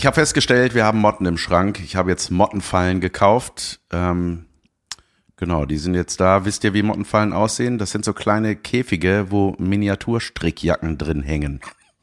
ich habe festgestellt, wir haben Motten im Schrank. Ich habe jetzt Mottenfallen gekauft. Genau, die sind jetzt da. Wisst ihr, wie Mottenfallen aussehen? Das sind so kleine Käfige, wo Miniaturstrickjacken drin hängen.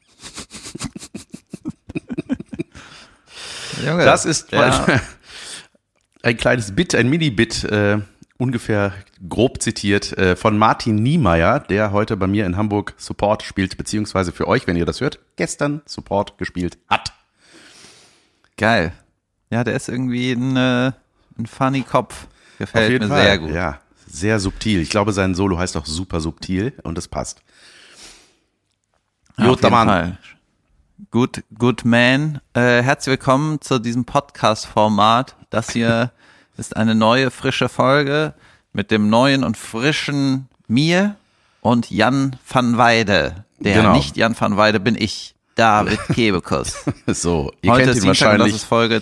Junge, das ist ein kleines Bit, ein Mini-Bit, ungefähr grob zitiert, von Martin Niemeyer, der heute bei mir in Hamburg Support spielt, beziehungsweise für euch, wenn ihr das hört, gestern Support gespielt hat. Geil. Ja, der ist irgendwie ein funny Kopf. Gefällt Auf jeden mir Fall. sehr gut. Ja, sehr subtil. Ich glaube, sein Solo heißt auch super subtil und es passt. Ja, auf jeden Fall. Good man. Herzlich willkommen zu diesem Podcast-Format. Das hier ist eine neue, frische Folge mit dem neuen und frischen mir und Jan van Weide. Der nicht Jan van Weide bin ich, David Kebekus. So, ihr heute kennt ihn wahrscheinlich. Das ist Folge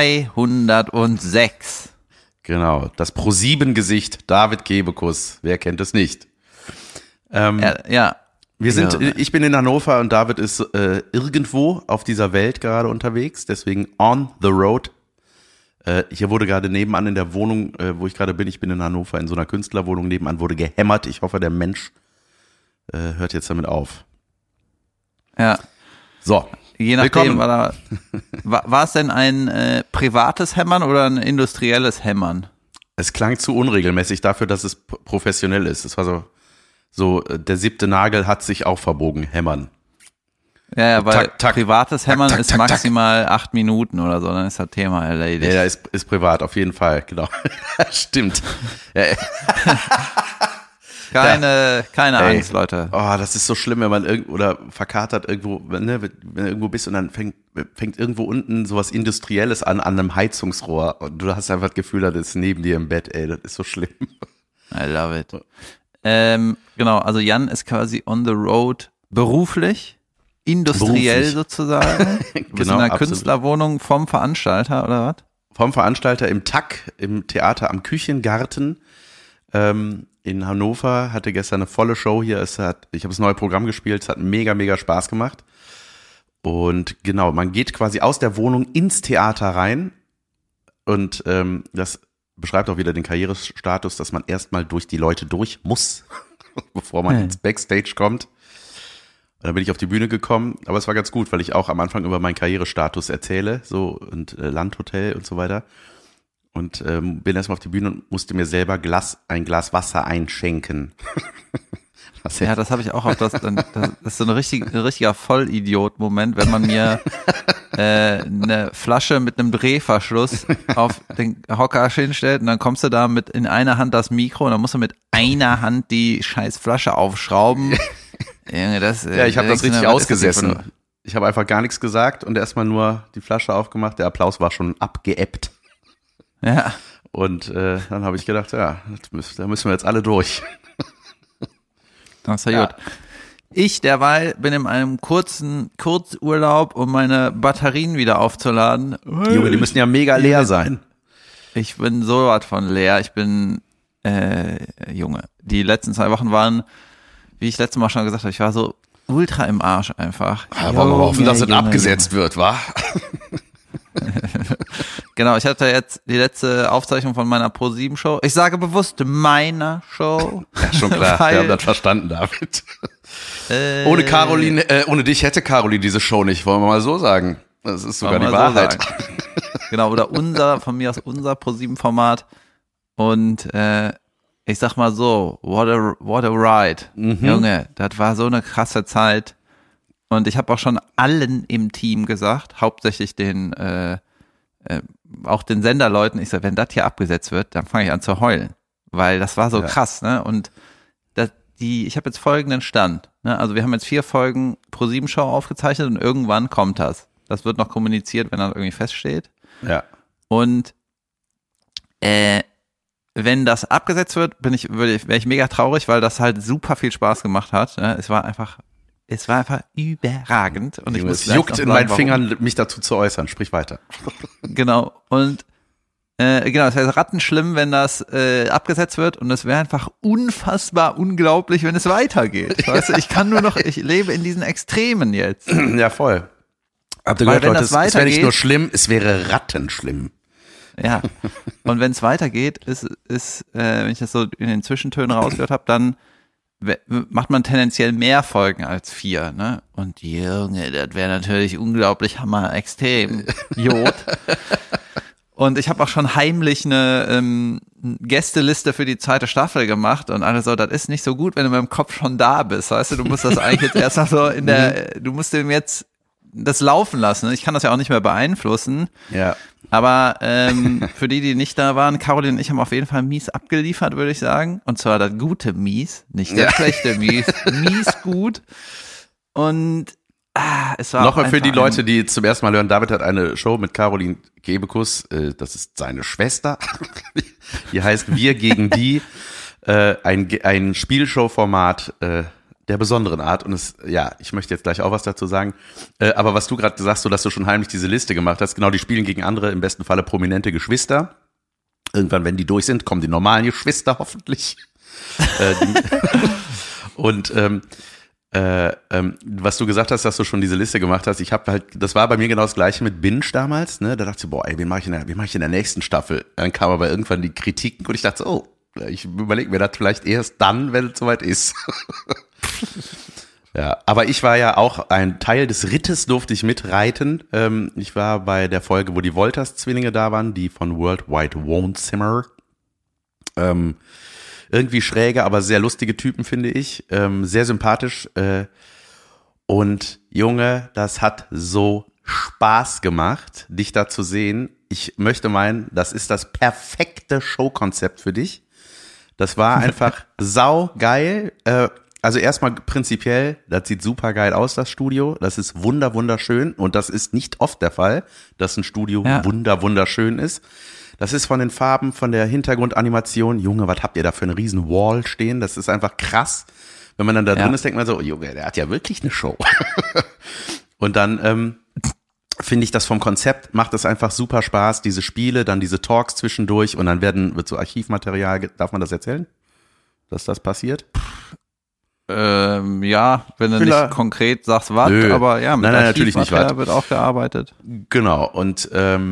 206. Genau, das Pro7-Gesicht, David Kebekus. Wer kennt es nicht? Ja. Ich bin in Hannover und David ist irgendwo auf dieser Welt gerade unterwegs, deswegen on the road. Hier wurde gerade nebenan in der Wohnung, wo ich gerade bin, ich bin in Hannover in so einer Künstlerwohnung, nebenan wurde gehämmert. Ich hoffe, der Mensch hört jetzt damit auf. Ja. So, je nachdem, war es denn ein privates Hämmern oder ein industrielles Hämmern? Es klang zu unregelmäßig dafür, dass es professionell ist. Es war so der 7. Nagel hat sich auch verbogen, hämmern. Ja, weil tak, privates Hämmern tak, ist maximal 8 Minuten oder so, dann ist das Thema erledigt. Ja, ist privat, auf jeden Fall, genau. Stimmt. Ja. Keine Angst, Leute. Oh, das ist so schlimm, wenn man oder verkatert irgendwo, ne, wenn du irgendwo bist und dann fängt irgendwo unten sowas Industrielles an einem Heizungsrohr und du hast einfach das Gefühl, das ist neben dir im Bett, ey, das ist so schlimm. I love it. Genau, also Jan ist quasi on the road beruflich, industriell sozusagen. Du bist Genau, in einer absolut. Künstlerwohnung vom Veranstalter, oder was? Vom Veranstalter im TAK, im Theater am Küchengarten in Hannover, hatte gestern eine volle Show hier. Ich habe das neue Programm gespielt, es hat mega, mega Spaß gemacht. Und genau, man geht quasi aus der Wohnung ins Theater rein und das beschreibt auch wieder den Karrierestatus, dass man erstmal durch die Leute durch muss, bevor man ins Backstage kommt. Und dann bin ich auf die Bühne gekommen, aber es war ganz gut, weil ich auch am Anfang über meinen Karrierestatus erzähle, so und Landhotel und so weiter. Und bin erstmal auf die Bühne und musste mir selber ein Glas Wasser einschenken. Ja, das habe ich auch. Das ist so ein richtiger Vollidiot-Moment, wenn man mir eine Flasche mit einem Drehverschluss auf den Hocker hinstellt und dann kommst du da mit in einer Hand das Mikro und dann musst du mit einer Hand die scheiß Flasche aufschrauben. Ja, ich habe das richtig ausgesessen. Ich habe einfach gar nichts gesagt und erstmal nur die Flasche aufgemacht. Der Applaus war schon abgeebbt. Ja. Und dann habe ich gedacht, ja, da müssen wir jetzt alle durch. Das ist ja gut. Ich derweil bin in einem Kurzurlaub, um meine Batterien wieder aufzuladen. Junge, die müssen ja mega leer sein. Ich bin so was von leer. Ich bin, Junge, die letzten 2 Wochen waren, wie ich letztes Mal schon gesagt habe, ich war so ultra im Arsch einfach. Ja, wollen wir mal hoffen, dass es abgesetzt wird, wa? Genau, ich hatte jetzt die letzte Aufzeichnung von meiner Pro7-Show. Ich sage bewusst meiner Show. Ja, schon klar, wir haben das verstanden, David. Ohne dich hätte Caroline diese Show nicht, wollen wir mal so sagen. Das ist sogar die Wahrheit. So genau, oder von mir aus unser Pro7-Format. Und ich sag mal so, what a ride. Junge, das war so eine krasse Zeit. Und ich habe auch schon allen im Team gesagt, hauptsächlich auch den Senderleuten, ich sage, wenn das hier abgesetzt wird, dann fange ich an zu heulen. Weil das war so krass, ne? Und ich habe jetzt folgenden Stand, ne? Also wir haben jetzt 4 Folgen Pro7-Show aufgezeichnet und irgendwann kommt das. Das wird noch kommuniziert, wenn das irgendwie feststeht. Ja. Und wenn das abgesetzt wird, wäre ich mega traurig, weil das halt super viel Spaß gemacht hat. Ne? Es war einfach überragend. Und ich muss es juckt in meinen Fingern, mich dazu zu äußern. Sprich weiter. Genau. Und genau, es wäre rattenschlimm, wenn das abgesetzt wird und es wäre einfach unfassbar unglaublich, wenn es weitergeht. Weißt du, ich lebe in diesen Extremen jetzt. Ja, voll. Habt ihr Weil gehört, wenn Leute, das es wäre nicht weitergeht- nur schlimm, es wäre rattenschlimm. Ja. Und wenn es weitergeht, ist wenn ich das so in den Zwischentönen rausgehört habe, dann macht man tendenziell mehr Folgen als 4, ne? Und Junge, das wäre natürlich unglaublich hammer extrem. Jod. Und ich habe auch schon heimlich eine Gästeliste für die zweite Staffel gemacht und alle so, das ist nicht so gut, wenn du mit dem Kopf schon da bist, weißt du musst das eigentlich jetzt erst mal so du musst dem jetzt das laufen lassen. Ich kann das ja auch nicht mehr beeinflussen. Ja. Aber für die nicht da waren, Caroline und ich haben auf jeden Fall mies abgeliefert, würde ich sagen. Und zwar das gute Mies, nicht das schlechte Mies. Mies gut. Und es war Nochmal auch für die einfach Leute, die zum ersten Mal hören, David hat eine Show mit Caroline Kebekus, das ist seine Schwester, die heißt Wir gegen die, ein Spielshow-Format der besonderen Art und ich möchte jetzt gleich auch was dazu sagen, aber was du gerade sagst, so dass du schon heimlich diese Liste gemacht hast, genau, die spielen gegen andere, im besten Falle prominente Geschwister. Irgendwann, wenn die durch sind, kommen die normalen Geschwister hoffentlich. Und was du gesagt hast, dass du schon diese Liste gemacht hast, ich habe halt, das war bei mir genau das Gleiche mit Binge damals, ne? Da dachte ich, boah, ey, wen mache ich in der nächsten Staffel? Dann kam aber irgendwann die Kritiken und ich dachte, oh, ich überlege mir das vielleicht erst dann, wenn es soweit ist. Ja, aber ich war ja auch ein Teil des Rittes, durfte ich mitreiten. Ich war bei der Folge, wo die Wolters-Zwillinge da waren, die von Worldwide Wohnzimmer. Irgendwie schräge, aber sehr lustige Typen, finde ich. Sehr sympathisch. Und Junge, das hat so Spaß gemacht, dich da zu sehen. Ich möchte meinen, das ist das perfekte Showkonzept für dich. Das war einfach saugeil. Also erstmal prinzipiell, das sieht super geil aus, das Studio. Das ist wunderschön und das ist nicht oft der Fall, dass ein Studio wunderschön ist. Das ist von den Farben, von der Hintergrundanimation. Junge, was habt ihr da für eine riesen Wall stehen? Das ist einfach krass. Wenn man dann da drin ist, denkt man so, oh, Junge, der hat ja wirklich eine Show. Und dann finde ich das vom Konzept, macht es einfach super Spaß. Diese Spiele, dann diese Talks zwischendurch und dann wird so Archivmaterial, darf man das erzählen, dass das passiert? Ja, wenn du nicht konkret sagst, was, aber ja, mit nein, natürlich nicht was. Wird auch gearbeitet. Genau, und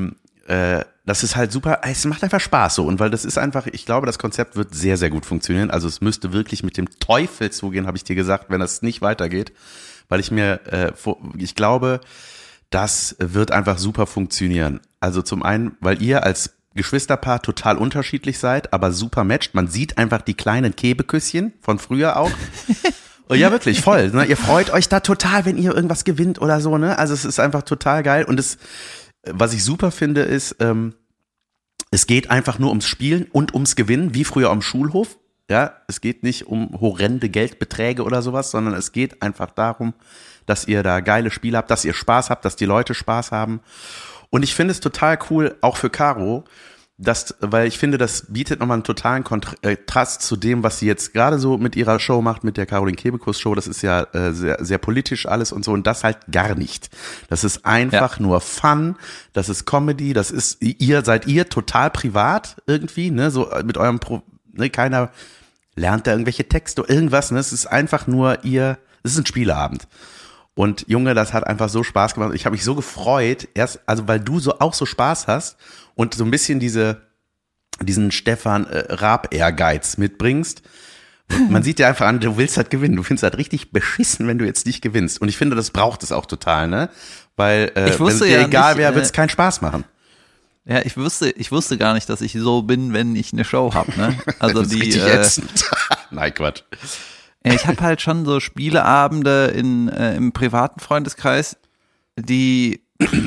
das ist halt super, es macht einfach Spaß so und weil das ist einfach, ich glaube, das Konzept wird sehr, sehr gut funktionieren, also es müsste wirklich mit dem Teufel zugehen, habe ich dir gesagt, wenn das nicht weitergeht, weil ich glaube, das wird einfach super funktionieren. Also zum einen, weil ihr als Geschwisterpaar total unterschiedlich seid, aber super matcht. Man sieht einfach die kleinen Kebeküsschen von früher auch. Oh, ja, wirklich, voll. Ne? Ihr freut euch da total, wenn ihr irgendwas gewinnt oder so. Ne? Also es ist einfach total geil. Und was ich super finde, ist, es geht einfach nur ums Spielen und ums Gewinnen, wie früher am Schulhof. Ja, es geht nicht um horrende Geldbeträge oder sowas, sondern es geht einfach darum, dass ihr da geile Spiele habt, dass ihr Spaß habt, dass die Leute Spaß haben. Und ich finde es total cool, auch für Caro, weil ich finde, das bietet nochmal einen totalen Kontrast zu dem, was sie jetzt gerade so mit ihrer Show macht, mit der Caroline Kebekus Show. Das ist ja sehr, sehr politisch alles und so und das halt gar nicht. Das ist einfach nur Fun, das ist Comedy, seid ihr total privat irgendwie, ne, so mit eurem, keiner lernt da irgendwelche Texte oder irgendwas, ne, es ist einfach nur es ist ein Spieleabend. Und Junge, das hat einfach so Spaß gemacht. Ich habe mich so gefreut, weil du auch so Spaß hast und so ein bisschen diesen Stefan Raab-Ehrgeiz mitbringst. Man sieht dir einfach an, du willst halt gewinnen. Du findest halt richtig beschissen, wenn du jetzt nicht gewinnst. Und ich finde, das braucht es auch total, ne? Weil wenn es dir egal wäre, wird es keinen Spaß machen. Ja, ich wusste gar nicht, dass ich so bin, wenn ich eine Show habe, ne? Also das ist richtig ätzend. Nein, Quatsch. Ich habe halt schon so Spieleabende im privaten Freundeskreis, die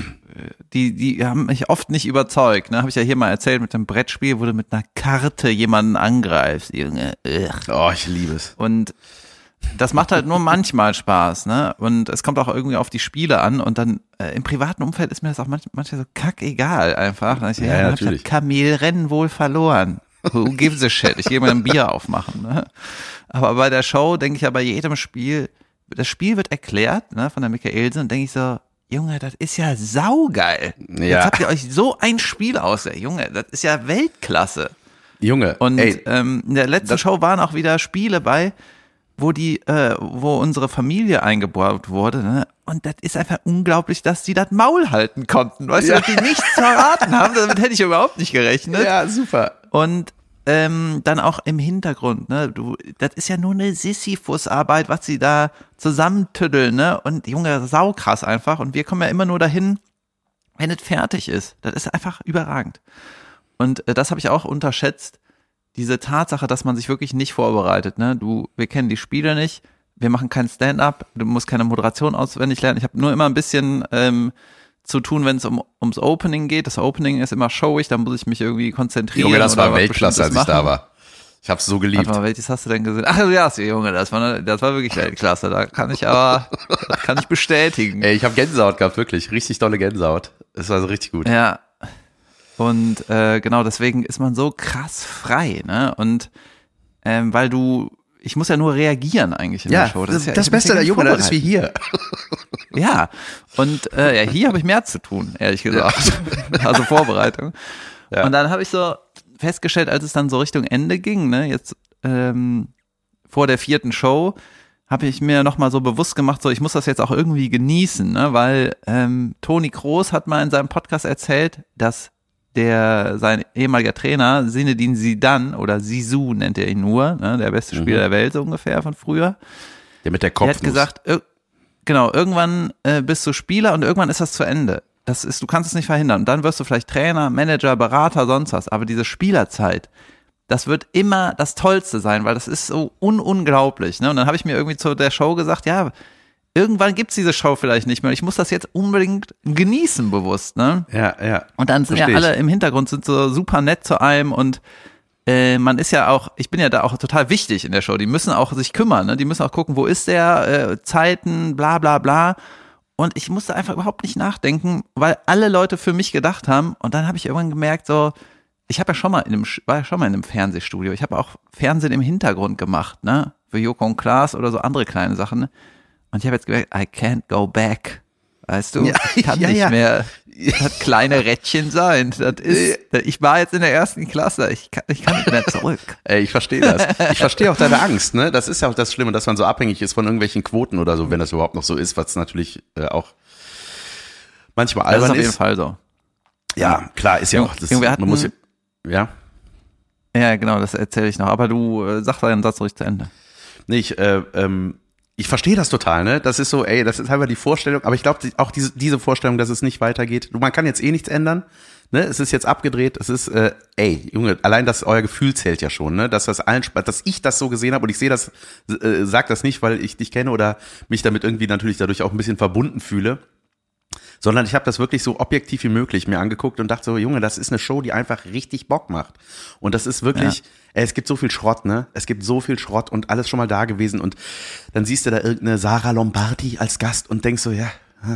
haben mich oft nicht überzeugt. Ne? Habe ich ja hier mal erzählt mit dem Brettspiel, wo du mit einer Karte jemanden angreifst. Junge, oh, ich liebe es. Und das macht halt nur manchmal Spaß, ne? Und es kommt auch irgendwie auf die Spiele an und dann im privaten Umfeld ist mir das auch manchmal so kackegal einfach. Dann hab ich das Kamelrennen wohl verloren. Who gives a shit? Ich gehe mal ein Bier aufmachen. Ne? Aber bei der Show denke ich ja bei jedem Spiel, das Spiel wird erklärt, ne, von der Michaelsen, und denke ich so, Junge, das ist ja saugeil. Ja. Jetzt habt ihr euch so ein Spiel aus, Junge, das ist ja Weltklasse. Junge, und in der letzten Show waren auch wieder Spiele bei, wo unsere Familie eingebaut wurde, ne? Und das ist einfach unglaublich, dass die das Maul halten konnten. Weißt du, dass die nichts verraten haben, damit hätte ich überhaupt nicht gerechnet. Ja, super. Und dann auch im Hintergrund, ne, das ist ja nur eine Sisyphus-Arbeit, was sie da zusammentüddeln, ne, und Junge, saukrass einfach, und wir kommen ja immer nur dahin, wenn es fertig ist. Das ist einfach überragend. Und das habe ich auch unterschätzt, diese Tatsache, dass man sich wirklich nicht vorbereitet, ne, wir kennen die Spiele nicht, wir machen kein Stand-up, du musst keine Moderation auswendig lernen, ich habe nur immer ein bisschen zu tun, wenn es ums Opening geht. Das Opening ist immer showig, da muss ich mich irgendwie konzentrieren. Junge, das war Weltklasse, als ich da war. Ich hab's so geliebt. Warte mal, welches hast du denn gesehen? Ach ja, Junge, das war wirklich Weltklasse. Das kann ich bestätigen. Ey, ich habe Gänsehaut gehabt, wirklich. Richtig dolle Gänsehaut. Das war so richtig gut. Ja. Und genau, deswegen ist man so krass frei, ne? Und weil ich muss ja nur reagieren eigentlich in der Show. Das Beste der Junge, das ist wie hier. Ja, und hier habe ich mehr zu tun, ehrlich gesagt. Ja. Also Vorbereitung. Ja. Und dann habe ich so festgestellt, als es dann so Richtung Ende ging, ne, jetzt vor der 4. Show, habe ich mir nochmal so bewusst gemacht, so ich muss das jetzt auch irgendwie genießen, ne, weil Toni Kroos hat mal in seinem Podcast erzählt, dass sein ehemaliger Trainer, Zinedine Zidane, oder Zizou nennt er ihn nur, ne, der beste Spieler der Welt so ungefähr von früher. Der mit der Kopfnuss. Der hat gesagt, genau, irgendwann bist du Spieler und irgendwann ist das zu Ende. Du kannst es nicht verhindern. Und dann wirst du vielleicht Trainer, Manager, Berater, sonst was. Aber diese Spielerzeit, das wird immer das Tollste sein, weil das ist so unglaublich. Ne? Und dann habe ich mir irgendwie zu der Show gesagt, ja, irgendwann gibt's diese Show vielleicht nicht mehr. Ich muss das jetzt unbedingt genießen bewusst, ne? Ja, ja. Und dann sind ja alle im Hintergrund sind so super nett zu einem und man ist ja auch, ich bin ja da auch total wichtig in der Show. Die müssen auch sich kümmern, ne? Die müssen auch gucken, wo ist der, Zeiten, bla bla bla. Und ich musste einfach überhaupt nicht nachdenken, weil alle Leute für mich gedacht haben. Und dann habe ich irgendwann gemerkt, so, ich habe ja war ja schon mal in einem Fernsehstudio. Ich habe auch Fernsehen im Hintergrund gemacht, ne? Für Joko und Klaas oder so andere kleine Sachen. Und ich habe jetzt gemerkt, I can't go back. Weißt du, ich kann nicht mehr das kleine Rädchen sein. Ich war jetzt in der 1. Klasse, ich kann nicht mehr zurück. Ey, ich verstehe das. Ich verstehe auch deine Angst, ne? Das ist ja auch das Schlimme, dass man so abhängig ist von irgendwelchen Quoten oder so, wenn das überhaupt noch so ist, was natürlich auch manchmal albern ist. Das ist auf jeden Fall so. Ja, klar, ist ja auch, man muss ja. Ja, genau, das erzähle ich noch. Aber du sag deinen Satz ruhig zu Ende. Nee, ich verstehe das total, ne? Das ist so, ey, das ist einfach die Vorstellung, aber ich glaube auch diese Vorstellung, dass es nicht weitergeht. Man kann jetzt eh nichts ändern, ne? Es ist jetzt abgedreht, es ist, Junge, allein euer Gefühl zählt ja schon, ne? Dass ich das so gesehen habe und ich sehe das, sag das nicht, weil ich dich kenne oder mich damit irgendwie natürlich dadurch auch ein bisschen verbunden fühle, sondern ich habe das wirklich so objektiv wie möglich mir angeguckt und dachte so, Junge, das ist eine Show, die einfach richtig Bock macht. Und das ist wirklich, es gibt so viel Schrott, ne? Es gibt so viel Schrott und alles schon mal da gewesen und dann siehst du da irgendeine Sarah Lombardi als Gast und denkst so, ja,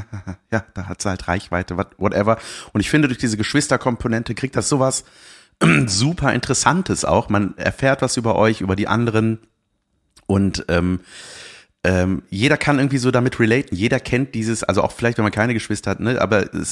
da hat sie halt Reichweite, whatever. Und ich finde, durch diese Geschwisterkomponente kriegt das sowas super Interessantes auch. Man erfährt was über euch, über die anderen und jeder kann irgendwie so damit relaten. Jeder kennt dieses, also auch vielleicht, wenn man keine Geschwister hat, ne,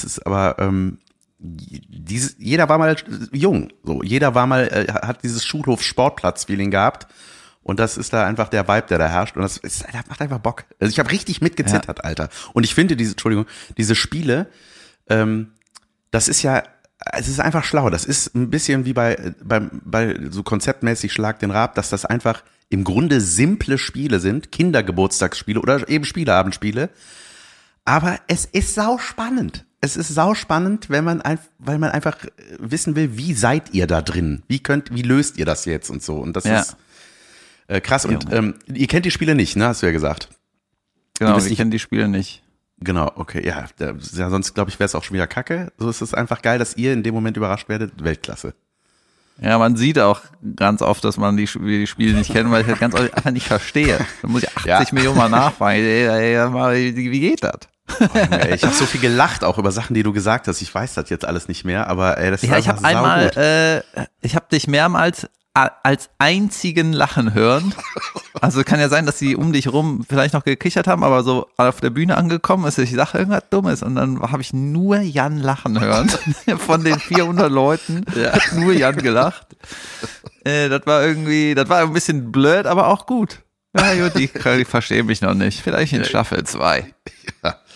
jeder war mal jung, so. Jeder war mal, hat dieses Schulhof-Sportplatz-Feeling gehabt. Und das ist da einfach der Vibe, der da herrscht. Und das macht einfach Bock. Also ich habe richtig mitgezittert, Alter. Und ich finde diese Spiele, das ist ja, es ist einfach schlau. Das ist ein bisschen wie bei so konzeptmäßig Schlag den Raab, dass das einfach im Grunde simple Spiele sind, Kindergeburtstagsspiele oder eben Spieleabendspiele. Aber es ist sauspannend. Es ist sauspannend, weil man einfach wissen will, wie seid ihr da drin? Wie löst ihr das jetzt und so? Und das ist krass. Und ihr kennt die Spiele nicht, ne? Hast du ja gesagt. Genau, ich kenne die Spiele nicht. Genau, okay, ja. Sonst glaube ich, wäre es auch schon wieder Kacke. So ist es einfach geil, dass ihr in dem Moment überrascht werdet. Weltklasse. Ja, man sieht auch ganz oft, dass man die Spiele nicht kennt, weil ich das ganz oft einfach nicht verstehe. Da muss ich 80 Millionen Mal nachfragen. Wie geht das? Ich habe so viel gelacht, auch über Sachen, die du gesagt hast. Ich weiß das jetzt alles nicht mehr, aber das ist einfach ich habe ich habe dich mehrmals als einzigen lachen hören. Also kann ja sein, dass sie um dich rum vielleicht noch gekichert haben, aber so auf der Bühne angekommen ist, ich sage irgendwas Dummes und dann habe ich nur Jan lachen hören. Von den 400 Leuten hat nur Jan gelacht. Das war ein bisschen blöd, aber auch gut. Ja, gut, die verstehen mich noch nicht. Vielleicht in Staffel 2. Ja.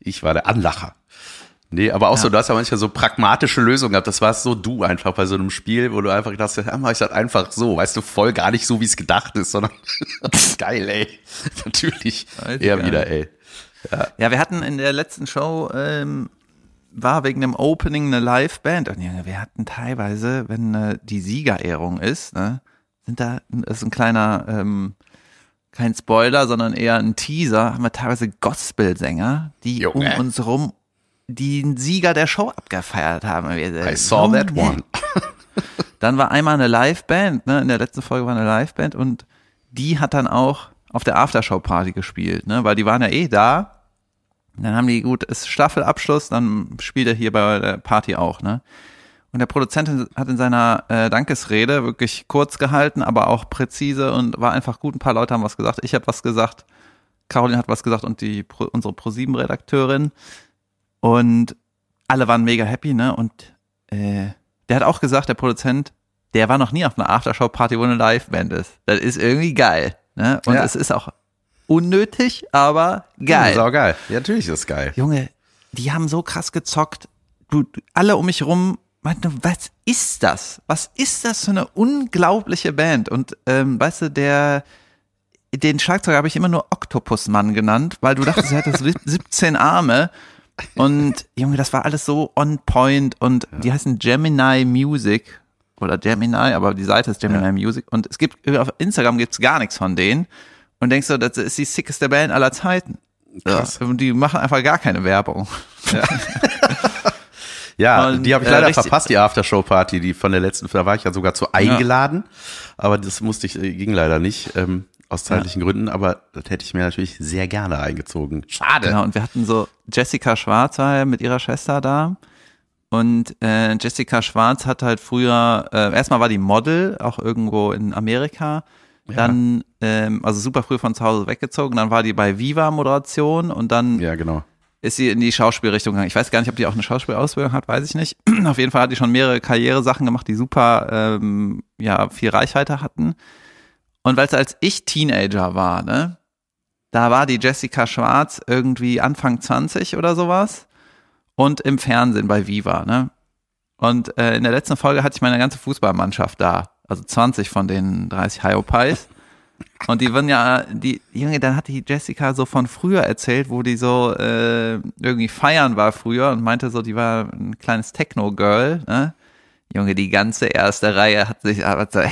Ich war der Anlacher. Nee, aber auch so, du hast ja manchmal so pragmatische Lösungen gehabt. Das war so du einfach bei so einem Spiel, wo du einfach gedacht hast, ja, mach ich das einfach so. Weißt du, voll gar nicht so, wie es gedacht ist, sondern geil, ey. Natürlich. Eher geil. Wieder, ey. Ja, wir hatten in der letzten Show, war wegen dem Opening eine Live-Band. Und ja, wir hatten teilweise, wenn die Siegerehrung ist, ne, das ist ein kleiner, kein Spoiler, sondern eher ein Teaser, haben wir teilweise Gospelsänger, die um uns rum den Sieger der Show abgefeiert haben. I saw that one. Dann war einmal eine Liveband, ne? In der letzten Folge war eine Liveband und die hat dann auch auf der Aftershow-Party gespielt, ne? Weil die waren ja eh da. Dann haben die, gut, ist Staffelabschluss, dann spielt er hier bei der Party auch, ne? Und der Produzent hat in seiner Dankesrede wirklich kurz gehalten, aber auch präzise und war einfach gut. Ein paar Leute haben was gesagt, ich habe was gesagt, Caroline hat was gesagt und unsere ProSieben-Redakteurin. Und alle waren mega happy, ne? Und der hat auch gesagt, der Produzent, der war noch nie auf einer Aftershow-Party, wo eine Liveband ist. Das ist irgendwie geil, ne? Und es ist auch unnötig, aber geil. Ja, geil. Ja, natürlich ist es geil. Junge, die haben so krass gezockt. Alle um mich rum meinten, was ist das? Was ist das für eine unglaubliche Band? Und weißt du, den Schlagzeuger habe ich immer nur Oktopusmann genannt, weil du dachtest, er hätte 17 Arme. Und Junge, das war alles so on point und die heißen Gemini Music oder Gemini, aber die Seite ist Gemini Music und es gibt, auf Instagram gibt's gar nichts von denen und denkst du, das ist die sickeste Band aller Zeiten. Krass. Und die machen einfach gar keine Werbung. Ja, und, die habe ich leider verpasst, die Aftershow-Party, die von der letzten, da war ich ja sogar zu eingeladen, aber das ging leider nicht. Aus zeitlichen Gründen, aber das hätte ich mir natürlich sehr gerne eingezogen. Schade. Genau, und wir hatten so Jessica Schwarz mit ihrer Schwester da und Jessica Schwarz hat halt früher, erstmal war die Model, auch irgendwo in Amerika, dann, also super früh von zu Hause weggezogen, dann war die bei Viva Moderation und dann ist sie in die Schauspielrichtung gegangen. Ich weiß gar nicht, ob die auch eine Schauspielausbildung hat, weiß ich nicht. Auf jeden Fall hat die schon mehrere Karrieresachen gemacht, die super, viel Reichweite hatten. Und weil es als ich Teenager war, ne, da war die Jessica Schwarz irgendwie Anfang 20 oder sowas und im Fernsehen bei Viva, ne. Und in der letzten Folge hatte ich meine ganze Fußballmannschaft da, also 20 von den 30 Hyopies. Und die waren Junge, dann hat die Jessica so von früher erzählt, wo die so irgendwie feiern war früher und meinte so, die war ein kleines Techno-Girl, ne. Junge, die ganze erste Reihe hat sich aber so,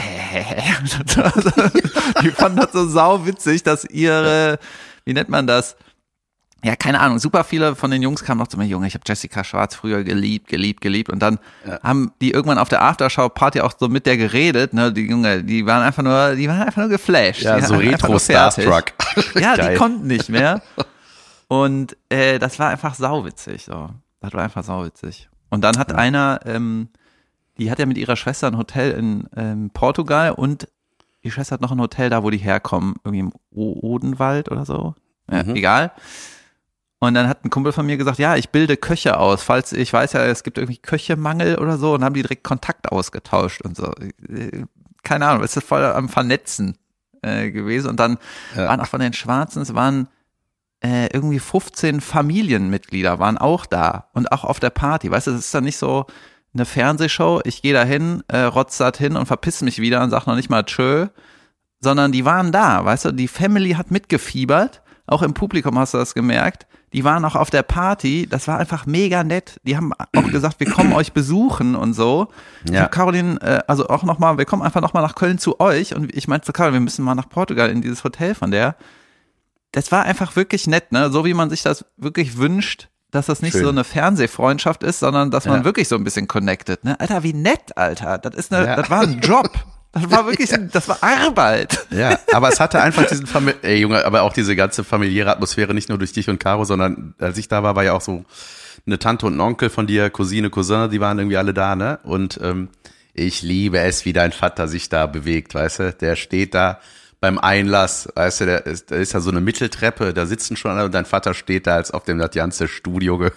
die fanden das so sauwitzig, dass ihre, wie nennt man das? Ja, keine Ahnung, super viele von den Jungs kamen noch zu mir, Junge, ich habe Jessica Schwarz früher geliebt und dann haben die irgendwann auf der Aftershow-Party auch so mit der geredet, ne, die Junge, die waren einfach nur geflasht. Ja, so Retro-Starstruck. Ja, die konnten nicht mehr und das war einfach sauwitzig, so. Das war einfach sauwitzig. Und dann hat einer, die hat ja mit ihrer Schwester ein Hotel in Portugal und die Schwester hat noch ein Hotel da, wo die herkommen, irgendwie im Odenwald oder so. Ja, egal. Und dann hat ein Kumpel von mir gesagt, ja, ich bilde Köche aus, falls ich weiß ja, es gibt irgendwie Köchemangel oder so und haben die direkt Kontakt ausgetauscht und so. Keine Ahnung, es ist voll am Vernetzen gewesen. Und dann waren auch von den Schwarzen, es waren irgendwie 15 Familienmitglieder waren auch da und auch auf der Party. Weißt du, das ist dann nicht so eine Fernsehshow, ich gehe da hin, rotz das hin und verpiss mich wieder und sag noch nicht mal tschö, sondern die waren da, weißt du, die Family hat mitgefiebert, auch im Publikum hast du das gemerkt, die waren auch auf der Party, das war einfach mega nett, die haben auch gesagt, wir kommen euch besuchen und so. Ja. Ich hab Caroline, also auch nochmal, wir kommen einfach nochmal nach Köln zu euch und ich meinte zu Caroline, wir müssen mal nach Portugal in dieses Hotel von der. Das war einfach wirklich nett, ne, so wie man sich das wirklich wünscht, dass das nicht so eine Fernsehfreundschaft ist, sondern dass man wirklich so ein bisschen connected, ne? Alter, wie nett, Alter. Das war ein Job. Das war wirklich, das war Arbeit. Ja, aber es hatte einfach diesen Junge, aber auch diese ganze familiäre Atmosphäre, nicht nur durch dich und Caro, sondern als ich da war ja auch so eine Tante und ein Onkel von dir, Cousine, Cousin, die waren irgendwie alle da, ne? Und ich liebe es, wie dein Vater sich da bewegt, weißt du? Der steht da beim Einlass, weißt du, da ist ja so eine Mitteltreppe, da sitzen schon alle und dein Vater steht da, als ob dem das ganze Studio gehört.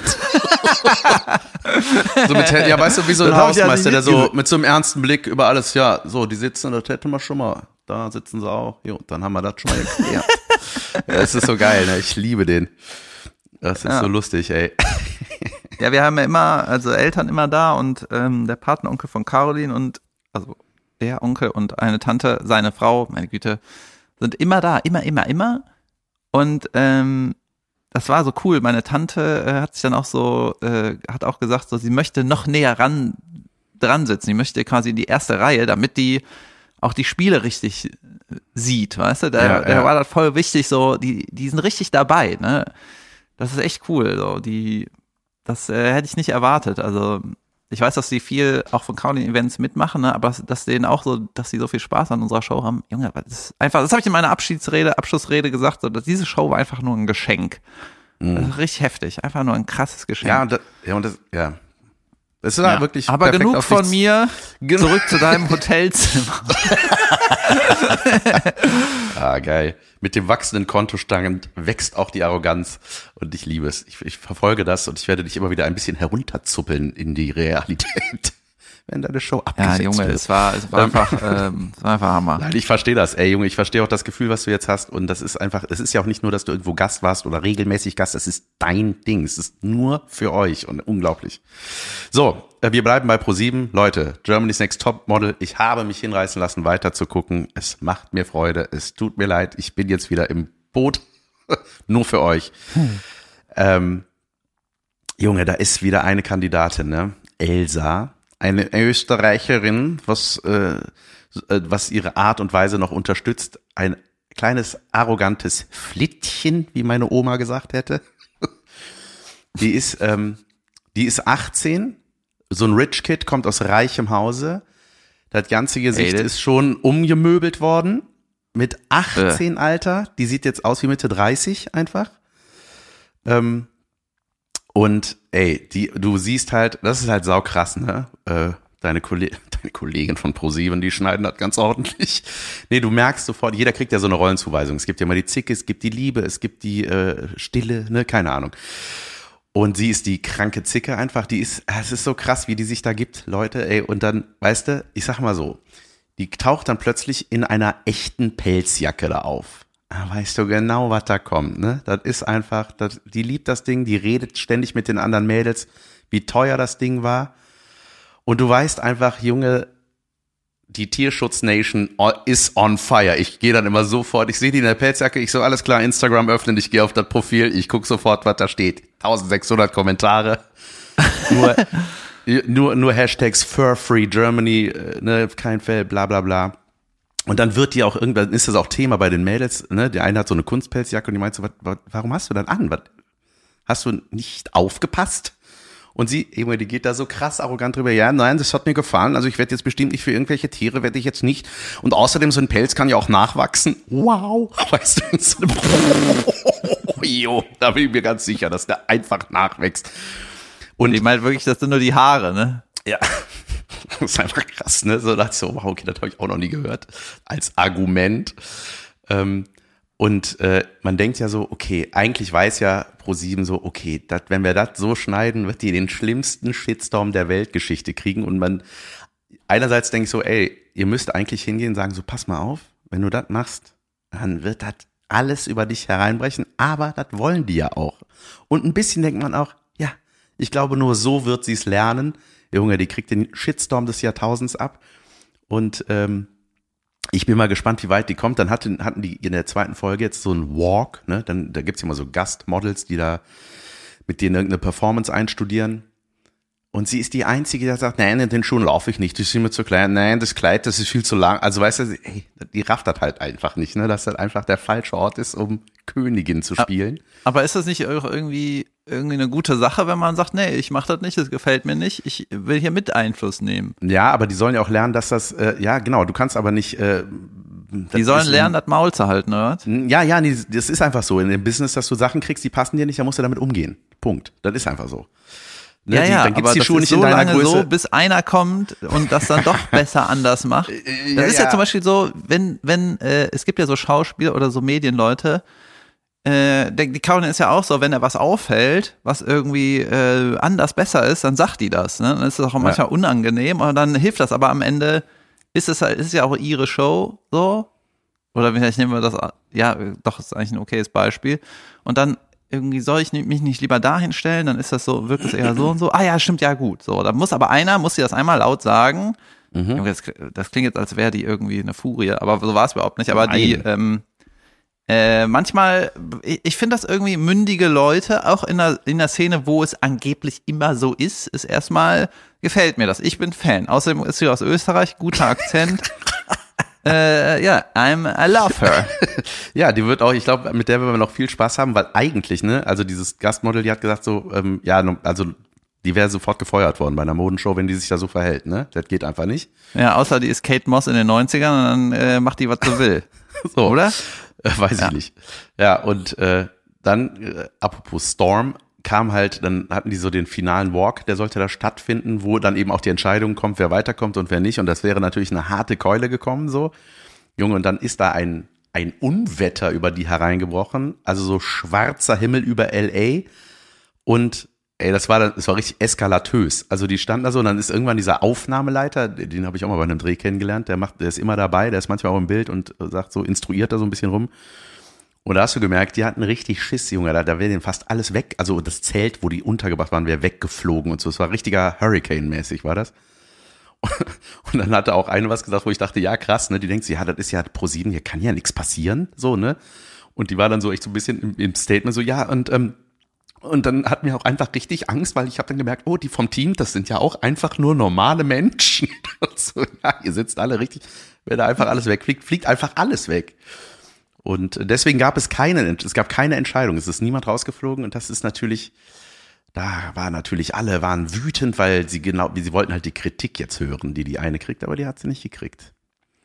So mit, ja, weißt du, wie so ein Hausmeister, der so mit so einem ernsten Blick über alles, ja, so, die sitzen, das hätten wir schon mal, da sitzen sie auch, jo, dann haben wir das schon mal geklärt. Ja, es ist so geil, ne, ich liebe den. Das ist so lustig, ey. Ja, wir haben ja immer, also Eltern immer da und der Patenonkel von Caroline und, also der Onkel und eine Tante, seine Frau, meine Güte, sind immer da, immer. Und das war so cool. Meine Tante hat sich dann auch so, hat auch gesagt, so sie möchte noch näher dran sitzen. Sie möchte quasi in die erste Reihe, damit die auch die Spiele richtig sieht, weißt du? Da war das voll wichtig, so, die sind richtig dabei, ne? Das ist echt cool, so, das hätte ich nicht erwartet. Also, ich weiß, dass sie viel auch von Caroline-Events mitmachen, ne? Aber dass denen auch so, dass sie so viel Spaß an unserer Show haben. Junge, das ist einfach, das habe ich in meiner Abschlussrede gesagt, so, dass diese Show war einfach nur ein Geschenk. Das ist richtig heftig, einfach nur ein krasses Geschenk. Ja. Das ist ja wirklich aber genug von mir, zurück zu deinem Hotelzimmer. Geil. Mit dem wachsenden Kontostand wächst auch die Arroganz und ich liebe es. Ich verfolge das und ich werde dich immer wieder ein bisschen herunterzuppeln in die Realität, wenn deine Show abgesetzt wird. Ja, Junge, es war einfach Hammer. Nein, ich verstehe das. Ey, Junge, ich verstehe auch das Gefühl, was du jetzt hast und das ist einfach, es ist ja auch nicht nur, dass du irgendwo Gast warst oder regelmäßig Gast, es ist dein Ding. Es ist nur für euch und unglaublich. So, wir bleiben bei ProSieben. Leute, Germany's Next Top Model. Ich habe mich hinreißen lassen, weiter zu gucken. Es macht mir Freude. Es tut mir leid. Ich bin jetzt wieder im Boot. Nur für euch. Junge, da ist wieder eine Kandidatin, ne? Elsa. Eine Österreicherin, was ihre Art und Weise noch unterstützt. Ein kleines, arrogantes Flittchen, wie meine Oma gesagt hätte. Die ist 18. So ein Rich Kid, kommt aus reichem Hause. Das ganze Gesicht ist schon umgemöbelt worden. Mit 18, Alter. Die sieht jetzt aus wie Mitte 30 einfach. Und du siehst halt, das ist halt saukrass, ne? Deine Kollegen von ProSieben, die schneiden das ganz ordentlich. Nee, du merkst sofort, jeder kriegt ja so eine Rollenzuweisung. Es gibt ja mal die Zicke, es gibt die Liebe, es gibt die Stille, ne? Keine Ahnung. Und sie ist die kranke Zicke einfach, es ist so krass, wie die sich da gibt, Leute, ey, und dann, weißt du, ich sag mal so, die taucht dann plötzlich in einer echten Pelzjacke da auf. Da weißt du genau, was da kommt, ne? Das ist einfach, die liebt das Ding, die redet ständig mit den anderen Mädels, wie teuer das Ding war. Und du weißt einfach, Junge, die Tierschutz-Nation is on fire. Ich gehe dann immer sofort, ich sehe die in der Pelzjacke, ich so, alles klar, Instagram öffnen, ich gehe auf das Profil, ich gucke sofort, was da steht. 1600 Kommentare. Nur Hashtags Fur-Free Germany, ne, kein Fell, bla bla bla. Und dann wird die auch irgendwann, ist das auch Thema bei den Mädels, ne? Der eine hat so eine Kunstpelzjacke und die meint so, warum hast du dann an? Hast du nicht aufgepasst? Und sie, die geht da so krass arrogant drüber. Ja, nein, das hat mir gefallen. Also ich werde jetzt bestimmt nicht für irgendwelche Tiere, werde ich jetzt nicht. Und außerdem, so ein Pelz kann ja auch nachwachsen. Wow. Weißt du, so da bin ich mir ganz sicher, dass der einfach nachwächst. Und ich meine wirklich, das sind nur die Haare, ne? Ja. Das ist einfach krass, ne? So dachte ich so, wow, okay, das habe ich auch noch nie gehört. Als Argument. Und man denkt ja so, okay, eigentlich weiß ja ProSieben so, okay, wenn wir das so schneiden, wird die den schlimmsten Shitstorm der Weltgeschichte kriegen. Und man, einerseits denke ich so, ey, ihr müsst eigentlich hingehen und sagen so, pass mal auf, wenn du das machst, dann wird das alles über dich hereinbrechen. Aber das wollen die ja auch. Und ein bisschen denkt man auch, ja, ich glaube, nur so wird sie es lernen. Junge, die kriegt den Shitstorm des Jahrtausends ab. Und ich bin mal gespannt, wie weit die kommt. Dann hatten die in der zweiten Folge jetzt so einen Walk, ne? Da gibt's ja immer so Gastmodels, die da mit denen irgendeine Performance einstudieren. Und sie ist die Einzige, die sagt, nein, in den Schuhen laufe ich nicht, die sind mir zu klein. Nein, das Kleid, das ist viel zu lang. Also weißt du, ey, die rafft das halt einfach nicht, ne? Dass das einfach der falsche Ort ist, um Königin zu spielen. Aber ist das nicht auch irgendwie eine gute Sache, wenn man sagt, nee, ich mach das nicht, das gefällt mir nicht, ich will hier mit Einfluss nehmen? Ja, aber die sollen ja auch lernen, dass das, ja genau, du kannst aber nicht die sollen lernen, das Maul zu halten, oder? Ja, nee, das ist einfach so. In dem Business, dass du Sachen kriegst, die passen dir nicht, dann musst du damit umgehen. Punkt. Das ist einfach so. Ne, ja, dann gibt's aber die Schuhe nicht so in deiner lange Größe. So, bis einer kommt und das dann doch besser anders macht. Das ist ja zum Beispiel so, wenn es gibt ja so Schauspieler oder so Medienleute, die Caroline ist ja auch so, wenn er was auffällt, was irgendwie anders besser ist, dann sagt die das. Ne? Dann ist es auch manchmal unangenehm, und dann hilft das. Aber am Ende ist es ja auch ihre Show, so. Oder vielleicht nehmen wir das, ja, doch, ist eigentlich ein okayes Beispiel. Und dann irgendwie soll ich mich nicht lieber dahin stellen, dann ist das so, wirkt es eher so und so. Ah ja, stimmt, ja gut. So, da muss dir das einmal laut sagen. Das klingt jetzt, als wäre die irgendwie eine Furie, aber so war es überhaupt nicht. Aber die, manchmal, ich finde das irgendwie mündige Leute, auch in der Szene, wo es angeblich immer so ist erstmal, gefällt mir das. Ich bin Fan. Außerdem ist sie aus Österreich, guter Akzent. I love her. Ja, die wird auch, ich glaube, mit der werden wir noch viel Spaß haben, weil eigentlich, ne, also dieses Gastmodel, die hat gesagt so, also die wäre sofort gefeuert worden bei einer Modenshow, wenn die sich da so verhält, ne? Das geht einfach nicht. Ja, außer die ist Kate Moss in den 90ern und dann macht die, was sie will. So. Oder? Weiß ich nicht. Ja, und dann, apropos Storm, dann hatten die so den finalen Walk, der sollte da stattfinden, wo dann eben auch die Entscheidung kommt, wer weiterkommt und wer nicht. Und das wäre natürlich eine harte Keule gekommen, so. Junge, und dann ist da ein Unwetter über die hereingebrochen, also so schwarzer Himmel über L.A. Und das war richtig eskalatös. Also die standen da so und dann ist irgendwann dieser Aufnahmeleiter, den habe ich auch mal bei einem Dreh kennengelernt, der ist immer dabei, der ist manchmal auch im Bild und sagt so, instruiert da so ein bisschen rum. Und da hast du gemerkt, die hatten richtig Schiss, Junge, da wäre denen fast alles weg. Also das Zelt, wo die untergebracht waren, wäre weggeflogen und so. Es war richtiger Hurricane-mäßig, war das. Und dann hatte auch eine was gesagt, wo ich dachte, ja krass, ne, die denkt sich, ja, das ist ja ProSieben, hier kann ja nichts passieren, so, ne. Und die war dann so echt so ein bisschen im Statement so, ja, und dann hatten wir auch einfach richtig Angst, weil ich habe dann gemerkt, oh, die vom Team, das sind ja auch einfach nur normale Menschen. Und so, ja, ihr sitzt alle richtig, wenn da einfach alles wegfliegt, fliegt einfach alles weg. Und deswegen gab es keine Entscheidung. Es ist niemand rausgeflogen und das ist natürlich, alle waren wütend, weil sie wollten halt die Kritik jetzt hören, die eine kriegt, aber die hat sie nicht gekriegt.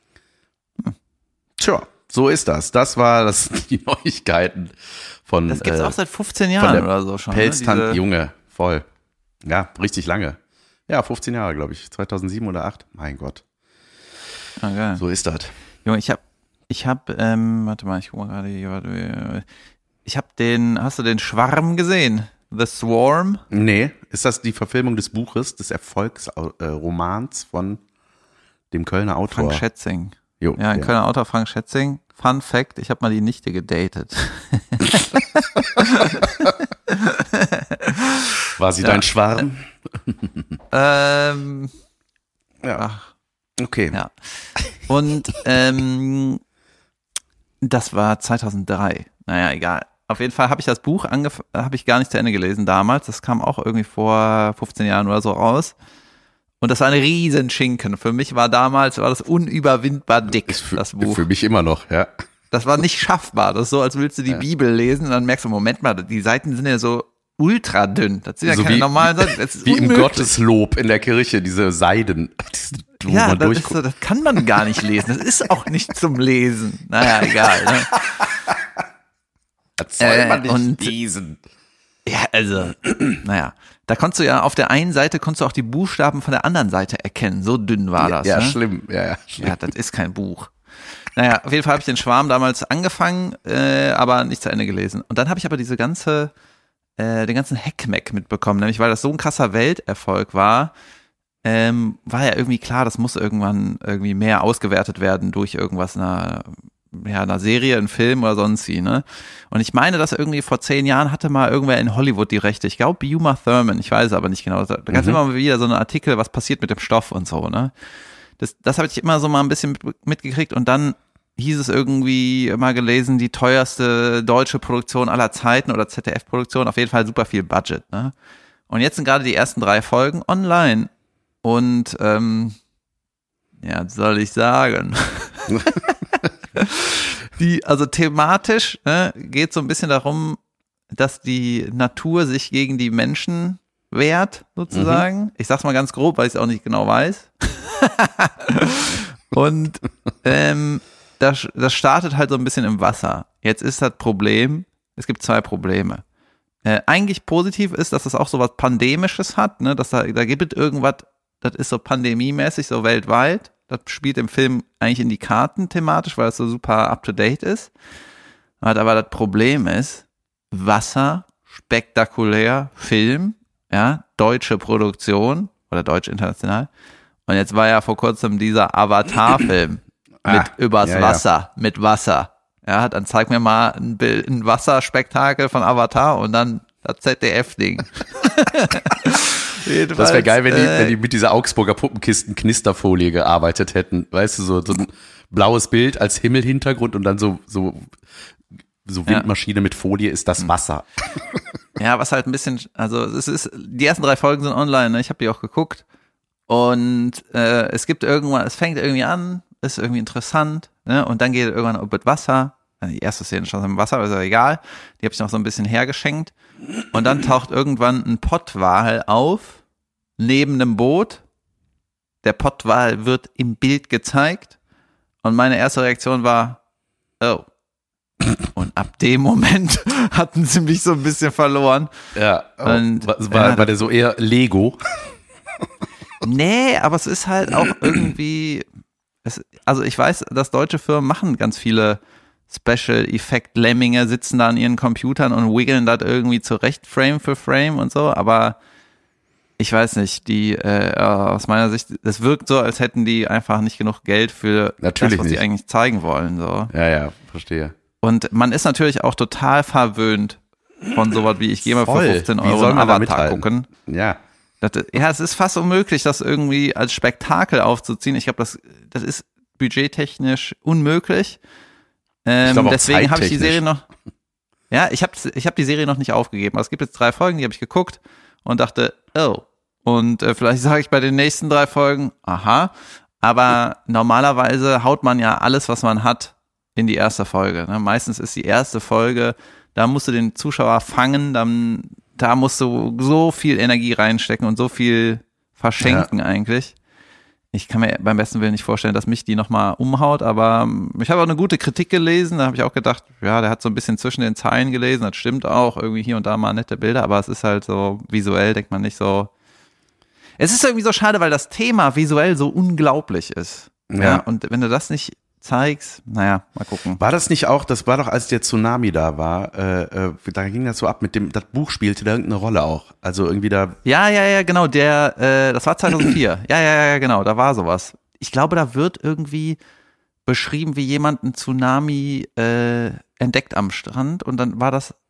Tja, so ist das. Das war die Neuigkeiten von. Das gibt's auch seit 15 Jahren oder so schon. Pelztante, Junge, voll. Ja, richtig lange. Ja, 15 Jahre, glaube ich. 2007 oder 2008. Mein Gott. Okay. So ist das. Junge, warte mal, ich guck mal gerade hier. Hast du den Schwarm gesehen? The Swarm? Nee, ist das die Verfilmung des Buches, des Erfolgsromans von dem Kölner Autor? Frank Schätzing. Jo, ja, ein Kölner Autor, Frank Schätzing. Fun Fact, ich habe mal die Nichte gedatet. War sie dein Schwarm? Ja. Ach, okay. Ja. Und das war 2003. Naja, egal. Auf jeden Fall habe ich das Buch habe ich gar nicht zu Ende gelesen damals. Das kam auch irgendwie vor 15 Jahren oder so raus. Und das war ein riesen Schinken. Für mich war das unüberwindbar dick, das Buch. Für mich immer noch, ja. Das war nicht schaffbar. Das ist so, als willst du die Bibel lesen und dann merkst du, Moment mal, die Seiten sind ja so ultra dünn. Das sind ja so keine normalen Seiten. Wie unmöglich. Im Gotteslob in der Kirche, diese Seiden. Ja, das kann man gar nicht lesen. Das ist auch nicht zum Lesen. Naja, egal. Ne? Das soll man nicht lesen. Ja, also, naja. Da konntest du ja auf der einen Seite auch die Buchstaben von der anderen Seite erkennen. So dünn war das. Ja, ne? Schlimm. Ja, schlimm. Ja, das ist kein Buch. Naja, auf jeden Fall habe ich den Schwarm damals angefangen, aber nicht zu Ende gelesen. Und dann habe ich aber den ganzen Heckmeck mitbekommen, nämlich weil das so ein krasser Welterfolg war ja irgendwie klar, das muss irgendwann irgendwie mehr ausgewertet werden durch irgendwas, einer Serie, ein Film oder sonst wie, ne? Und ich meine, dass irgendwie vor 10 Jahren hatte mal irgendwer in Hollywood die Rechte. Ich glaube, Uma Thurman, ich weiß es aber nicht genau. Da gab es immer mal wieder so einen Artikel, was passiert mit dem Stoff und so, ne? Das habe ich immer so mal ein bisschen mitgekriegt und dann hieß es irgendwie mal gelesen, die teuerste deutsche Produktion aller Zeiten oder ZDF-Produktion, auf jeden Fall super viel Budget, ne? Und jetzt sind gerade die ersten 3 Folgen online und was soll ich sagen? Also thematisch geht so ein bisschen darum, dass die Natur sich gegen die Menschen wehrt, sozusagen. Ich sag's mal ganz grob, weil ich es auch nicht genau weiß. Und das startet halt so ein bisschen im Wasser. Jetzt ist das Problem, es gibt 2 Probleme. Eigentlich positiv ist, dass es auch so was Pandemisches hat, ne? Dass da gibt es irgendwas, das ist so pandemiemäßig, so weltweit. Das spielt im Film eigentlich in die Karten thematisch, weil es so super up-to-date ist. Aber das Problem ist, Wasser, spektakulär, Film, ja, deutsche Produktion oder deutsch international. Und jetzt war ja vor kurzem dieser Avatar-Film mit übers Wasser, mit Wasser. Ja, dann zeig mir mal ein Wasserspektakel von Avatar und dann das ZDF-Ding. Das wäre geil, wenn die mit dieser Augsburger Puppenkisten-Knisterfolie gearbeitet hätten. Weißt du, so ein blaues Bild als Himmelhintergrund und dann so Windmaschine mit Folie ist das Wasser. Ja, was halt ein bisschen, also die ersten 3 Folgen sind online, ne? Ich habe die auch geguckt und es fängt irgendwie an, ist irgendwie interessant, ne? Und dann geht irgendwann mit Wasser. Die erste Szene schon im Wasser, aber ist ja egal. Die habe ich noch so ein bisschen hergeschenkt. Und dann taucht irgendwann ein Pottwal auf, neben einem Boot. Der Pottwal wird im Bild gezeigt. Und meine erste Reaktion war, oh. Und ab dem Moment hatten sie mich so ein bisschen verloren. Ja, und war der so eher Lego? Nee, aber es ist halt auch irgendwie, also ich weiß, dass deutsche Firmen machen ganz viele Special Effect Lemminge, sitzen da an ihren Computern und wiggeln das irgendwie zurecht, Frame für Frame und so, aber ich weiß nicht, aus meiner Sicht, es wirkt so, als hätten die einfach nicht genug Geld für natürlich das, was sie eigentlich zeigen wollen. So. Ja, verstehe. Und man ist natürlich auch total verwöhnt von sowas wie, ich gehe mal für 15 Euro einen Avatar gucken. Ja. Es ist fast unmöglich, das irgendwie als Spektakel aufzuziehen. Ich glaube, das ist budgettechnisch unmöglich. Deswegen habe ich die Serie noch. Ja, ich hab die Serie noch nicht aufgegeben. Aber es gibt jetzt 3 Folgen, die habe ich geguckt und dachte, oh. Und vielleicht sage ich bei den nächsten 3 Folgen, aha. Aber normalerweise haut man ja alles, was man hat, in die erste Folge. Ne? Meistens ist die erste Folge, da musst du den Zuschauer fangen, da musst du so viel Energie reinstecken und so viel verschenken eigentlich. Ich kann mir beim besten Willen nicht vorstellen, dass mich die nochmal umhaut, aber ich habe auch eine gute Kritik gelesen, da habe ich auch gedacht, ja, der hat so ein bisschen zwischen den Zeilen gelesen, das stimmt auch, irgendwie hier und da mal nette Bilder, aber es ist halt so, visuell denkt man nicht so. Es ist irgendwie so schade, weil das Thema visuell so unglaublich ist. Ja. Und wenn du das nicht zeigst, naja, mal gucken. War das nicht auch, das war doch, als der Tsunami da war, da ging das so ab das Buch spielte da irgendeine Rolle auch. Also irgendwie da. Ja, genau, das war 2004. Ja, genau, da war sowas. Ich glaube, da wird irgendwie beschrieben, wie jemand einen Tsunami entdeckt am Strand und dann war das,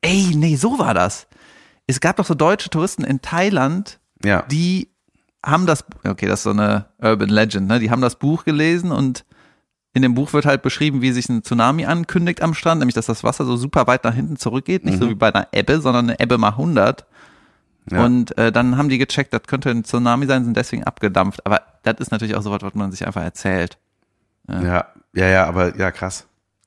so war das. Es gab doch so deutsche Touristen in Thailand, die haben das ist so eine Urban Legend, ne? Die haben das Buch gelesen und in dem Buch wird halt beschrieben, wie sich ein Tsunami ankündigt am Strand, nämlich dass das Wasser so super weit nach hinten zurückgeht, nicht so wie bei einer Ebbe, sondern eine Ebbe mal 100. Ja. Und dann haben die gecheckt, das könnte ein Tsunami sein, sind deswegen abgedampft. Aber das ist natürlich auch so was man sich einfach erzählt. Ja, aber ja, krass.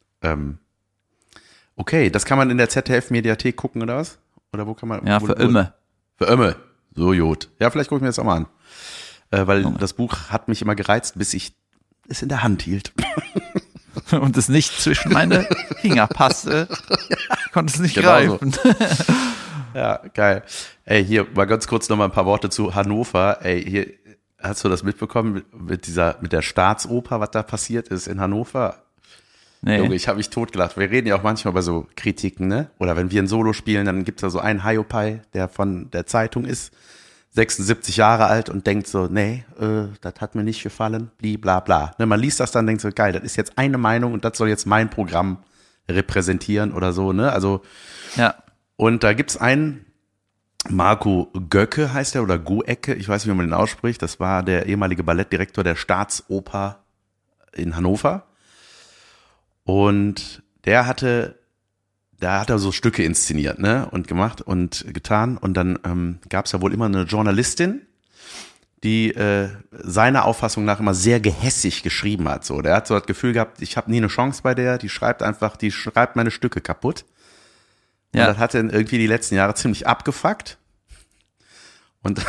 Okay, das kann man in der ZDF-Mediathek gucken, oder was? Oder wo kann man? Ja, für immer. Für immer. So gut. Ja, vielleicht gucke ich mir das auch mal an. Weil das Buch hat mich immer gereizt, bis ich es in der Hand hielt. Und es nicht zwischen meine Finger passte. Ich konnte es nicht greifen. So. Ja, geil. Ey, hier mal ganz kurz noch mal ein paar Worte zu Hannover. Ey, hier, hast du das mitbekommen mit der Staatsoper, was da passiert ist in Hannover? Nee. Junge, ich habe mich totgelacht. Wir reden ja auch manchmal über so Kritiken, ne? Oder wenn wir ein Solo spielen, dann gibt's da so einen Hiopai, der von der Zeitung ist, 76 Jahre alt und denkt so, nee, das hat mir nicht gefallen, bla bla. Ne, man liest das dann und denkt so, geil, das ist jetzt eine Meinung und das soll jetzt mein Programm repräsentieren oder so, ne? Also, ja. Und da gibt's einen, Marco Göcke heißt er, oder Goecke, ich weiß nicht, wie man den ausspricht, das war der ehemalige Ballettdirektor der Staatsoper in Hannover. Und da hat er so Stücke inszeniert, ne, und gemacht und getan. Und dann gab es ja wohl immer eine Journalistin, die seiner Auffassung nach immer sehr gehässig geschrieben hat. So, der hat so das Gefühl gehabt, ich habe nie eine Chance bei der. Die schreibt meine Stücke kaputt. Ja. Und das hat dann irgendwie die letzten Jahre ziemlich abgefuckt. Und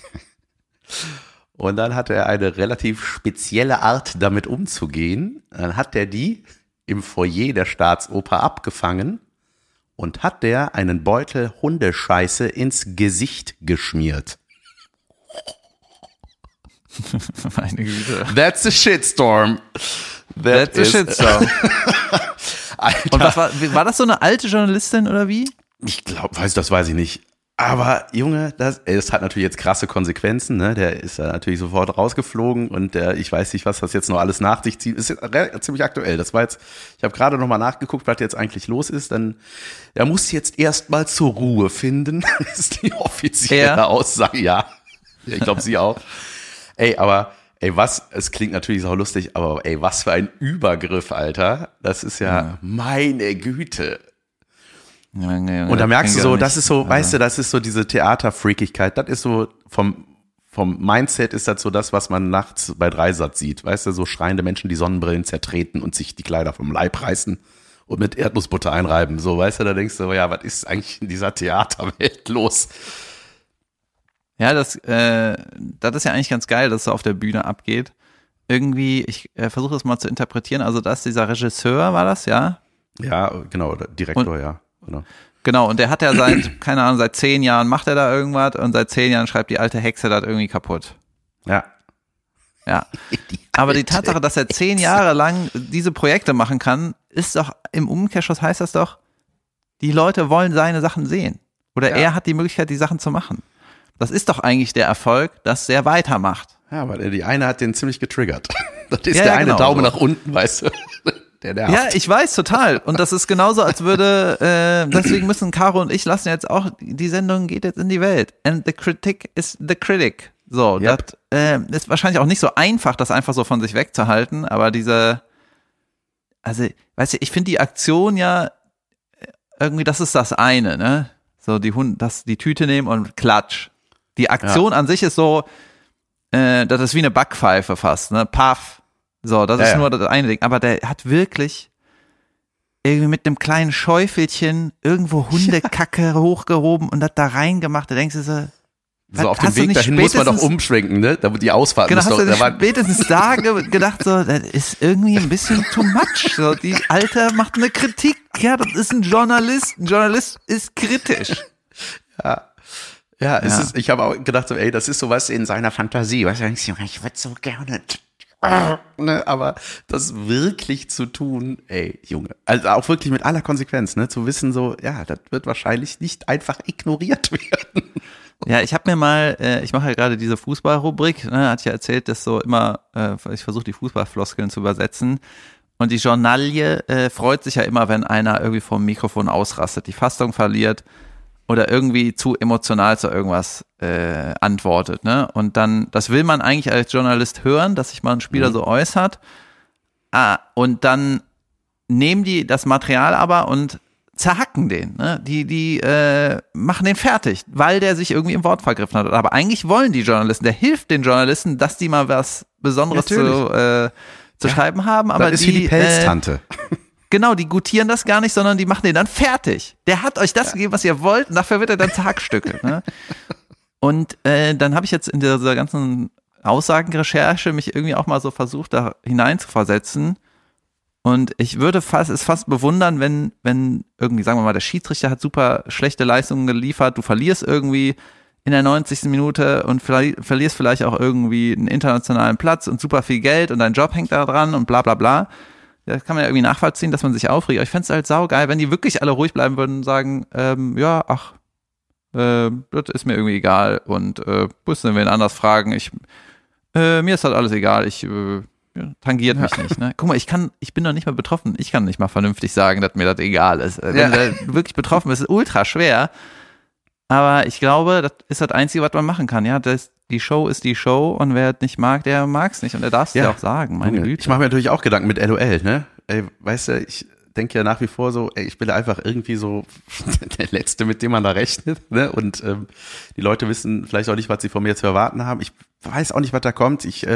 dann hatte er eine relativ spezielle Art, damit umzugehen. Dann hat er die im Foyer der Staatsoper abgefangen und hat der einen Beutel Hundescheiße ins Gesicht geschmiert. Meine Güte. That's a shitstorm. That's a shitstorm. Und was war das so eine alte Journalistin oder wie? Ich glaube, das weiß ich nicht. Aber Junge, das hat natürlich jetzt krasse Konsequenzen, ne? Der ist ja natürlich sofort rausgeflogen und ich weiß nicht, was das jetzt noch alles nach sich zieht. Ist jetzt ziemlich aktuell. Das war jetzt, ich habe gerade nochmal nachgeguckt, was jetzt eigentlich los ist. Dann, er muss jetzt erstmal zur Ruhe finden. Das ist die offizielle Aussage. Ja, ich glaube, sie auch. Es klingt natürlich sau lustig, aber was für ein Übergriff, Alter. Das ist ja meine Güte. Und da merkst du so, das ist so, weißt du, das ist so diese Theaterfreakigkeit, das ist so vom Mindset ist das so das, was man nachts bei Dreisat sieht, weißt du, so schreiende Menschen, die Sonnenbrillen zertreten und sich die Kleider vom Leib reißen und mit Erdnussbutter einreiben, so, weißt du, da denkst du, ja, was ist eigentlich in dieser Theaterwelt los? Ja, das ist ja eigentlich ganz geil, dass es so auf der Bühne abgeht. Irgendwie, ich versuche das mal zu interpretieren, also das dieser Regisseur, war das, ja? Ja, genau, Direktor, ja. Genau, und der hat ja seit 10 Jahren macht er da irgendwas und seit 10 Jahren schreibt die alte Hexe das irgendwie kaputt. Ja. Ja. Aber die Tatsache, dass er 10 Jahre lang diese Projekte machen kann, ist doch, im Umkehrschluss heißt das doch, die Leute wollen seine Sachen sehen. Oder er hat die Möglichkeit, die Sachen zu machen. Das ist doch eigentlich der Erfolg, dass er weitermacht. Ja, aber die eine hat den ziemlich getriggert. Das ist der eine Daumen nach unten, weißt du. Ja, ich weiß, total. Und das ist genauso, als würde, deswegen müssen Caro und ich lassen jetzt auch, die Sendung geht jetzt in die Welt. And the critic is the critic. So, yep. Das ist wahrscheinlich auch nicht so einfach, das einfach so von sich wegzuhalten, aber weißt du, ich finde die Aktion ja irgendwie, das ist das eine, ne? So, die Tüte nehmen und klatsch. Die Aktion an sich ist so, das ist wie eine Backpfeife fast, ne? Paff. So, das ist nur das eine Ding. Aber der hat wirklich irgendwie mit einem kleinen Schäufelchen irgendwo Hundekacke hochgehoben und das da reingemacht. Da denkst du so auf dem Weg dahin muss man doch umschwenken, ne? Da die Ausfahrt genau, muss doch. Hast du spätestens da gedacht, so, das ist irgendwie ein bisschen too much. So, die Alte macht eine Kritik. Ja, das ist ein Journalist. Ein Journalist ist kritisch. Ja, ich habe auch gedacht, so, das ist sowas in seiner Fantasie. Weißt du, ich würde so gerne. Ne, aber das wirklich zu tun, Junge, also auch wirklich mit aller Konsequenz, ne, zu wissen so, ja, das wird wahrscheinlich nicht einfach ignoriert werden. Ja, ich habe mir mal, ich mache ja gerade diese Fußballrubrik, ne, hatte ich ja erzählt, dass so immer, ich versuche die Fußballfloskeln zu übersetzen und die Journalie freut sich ja immer, wenn einer irgendwie vom Mikrofon ausrastet, die Fassung verliert oder irgendwie zu emotional zu irgendwas antwortet, ne? Und dann, das will man eigentlich als Journalist hören, dass sich mal ein Spieler so äußert. Und dann nehmen die das Material aber und zerhacken den, ne? Die machen den fertig, weil der sich irgendwie im Wort vergriffen hat. Aber eigentlich wollen die Journalisten, der hilft den Journalisten, dass die mal was Besonderes zu schreiben haben. Aber das ist wie die Pelztante. Genau, die gutieren das gar nicht, sondern die machen den dann fertig. Der hat euch das gegeben, was ihr wollt, und dafür wird er dann zerhackstückelt. Ne? Und dann habe ich jetzt in dieser ganzen Aussagenrecherche mich irgendwie auch mal so versucht, da hineinzuversetzen. Und ich würde fast bewundern, wenn irgendwie, sagen wir mal, der Schiedsrichter hat super schlechte Leistungen geliefert, du verlierst irgendwie in der 90. Minute und verlierst vielleicht auch irgendwie einen internationalen Platz und super viel Geld und dein Job hängt da dran und bla bla bla. Das kann man ja irgendwie nachvollziehen, dass man sich aufregt. Aber ich fände es halt saugeil, wenn die wirklich alle ruhig bleiben würden und sagen, das ist mir irgendwie egal und müssen wir ihn anders fragen. Mir ist halt alles egal, tangiert mich nicht. Ne? Guck mal, ich bin noch nicht mal betroffen. Ich kann nicht mal vernünftig sagen, dass mir das egal ist. Wenn du wirklich betroffen bist, ist es ultra schwer. Aber ich glaube, das ist das Einzige, was man machen kann. Ja, die Show ist die Show und wer es nicht mag, der mag es nicht. Und der darf es ja auch sagen, meine Güte. Ich mache mir natürlich auch Gedanken mit LOL, ne? Weißt du, ich denke ja nach wie vor so, ich bin einfach irgendwie so der Letzte, mit dem man da rechnet, ne? Und die Leute wissen vielleicht auch nicht, was sie von mir zu erwarten haben. Ich weiß auch nicht, was da kommt. Ich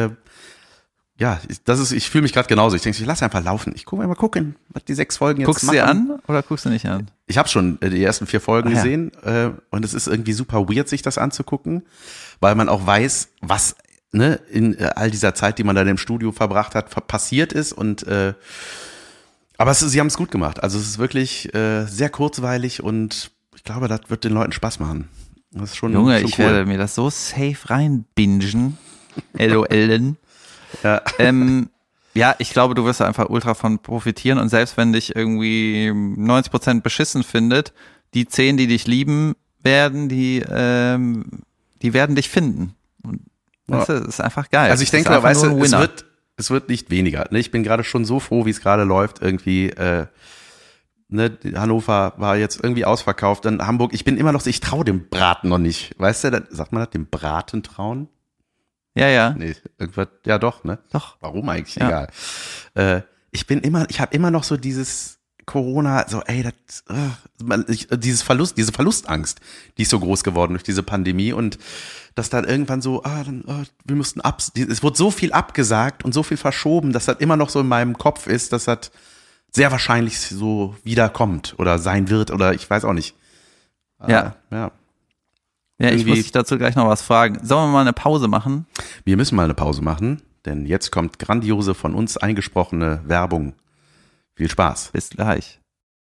fühle mich gerade genauso. Ich denke, ich lasse einfach laufen. Ich gucke mal gucken, was die 6 Folgen jetzt guckst machen. Guckst du sie an oder guckst du nicht an? Ich habe schon die ersten 4 Folgen gesehen und es ist irgendwie super weird, sich das anzugucken, weil man auch weiß, was in all dieser Zeit, die man da im Studio verbracht hat, passiert ist und aber sie haben es gut gemacht. Also es ist wirklich sehr kurzweilig und ich glaube, das wird den Leuten Spaß machen. Das ist schon, Junge, schon ich cool. werde mir das so safe reinbingen. LOLen. Ja. Ja, ich glaube, du wirst da einfach ultra von profitieren und selbst wenn dich irgendwie 90% beschissen findet, die 10, die dich lieben, werden die werden dich finden. Und das ist einfach geil. Also ich denke, weißt du, es wird nicht weniger. Ne? Ich bin gerade schon so froh, wie es gerade läuft. Irgendwie, Hannover war jetzt irgendwie ausverkauft. Dann Hamburg, ich bin immer noch so, ich traue dem Braten noch nicht. Weißt du, sagt man das, dem Braten trauen? Ja. Nee, irgendwas, ja doch, ne? Doch. Warum eigentlich? Ja. Egal. Ich habe immer noch so dieses Corona, so, ey, diese Verlustangst, die ist so groß geworden durch diese Pandemie und dass dann irgendwann so, wir mussten es wurde so viel abgesagt und so viel verschoben, dass das immer noch so in meinem Kopf ist, dass das sehr wahrscheinlich so wiederkommt oder sein wird oder ich weiß auch nicht. Ja. Ja, ich muss dich dazu gleich noch was fragen. Sollen wir mal eine Pause machen? Wir müssen mal eine Pause machen, denn jetzt kommt grandiose von uns eingesprochene Werbung. Viel Spaß. Bis gleich.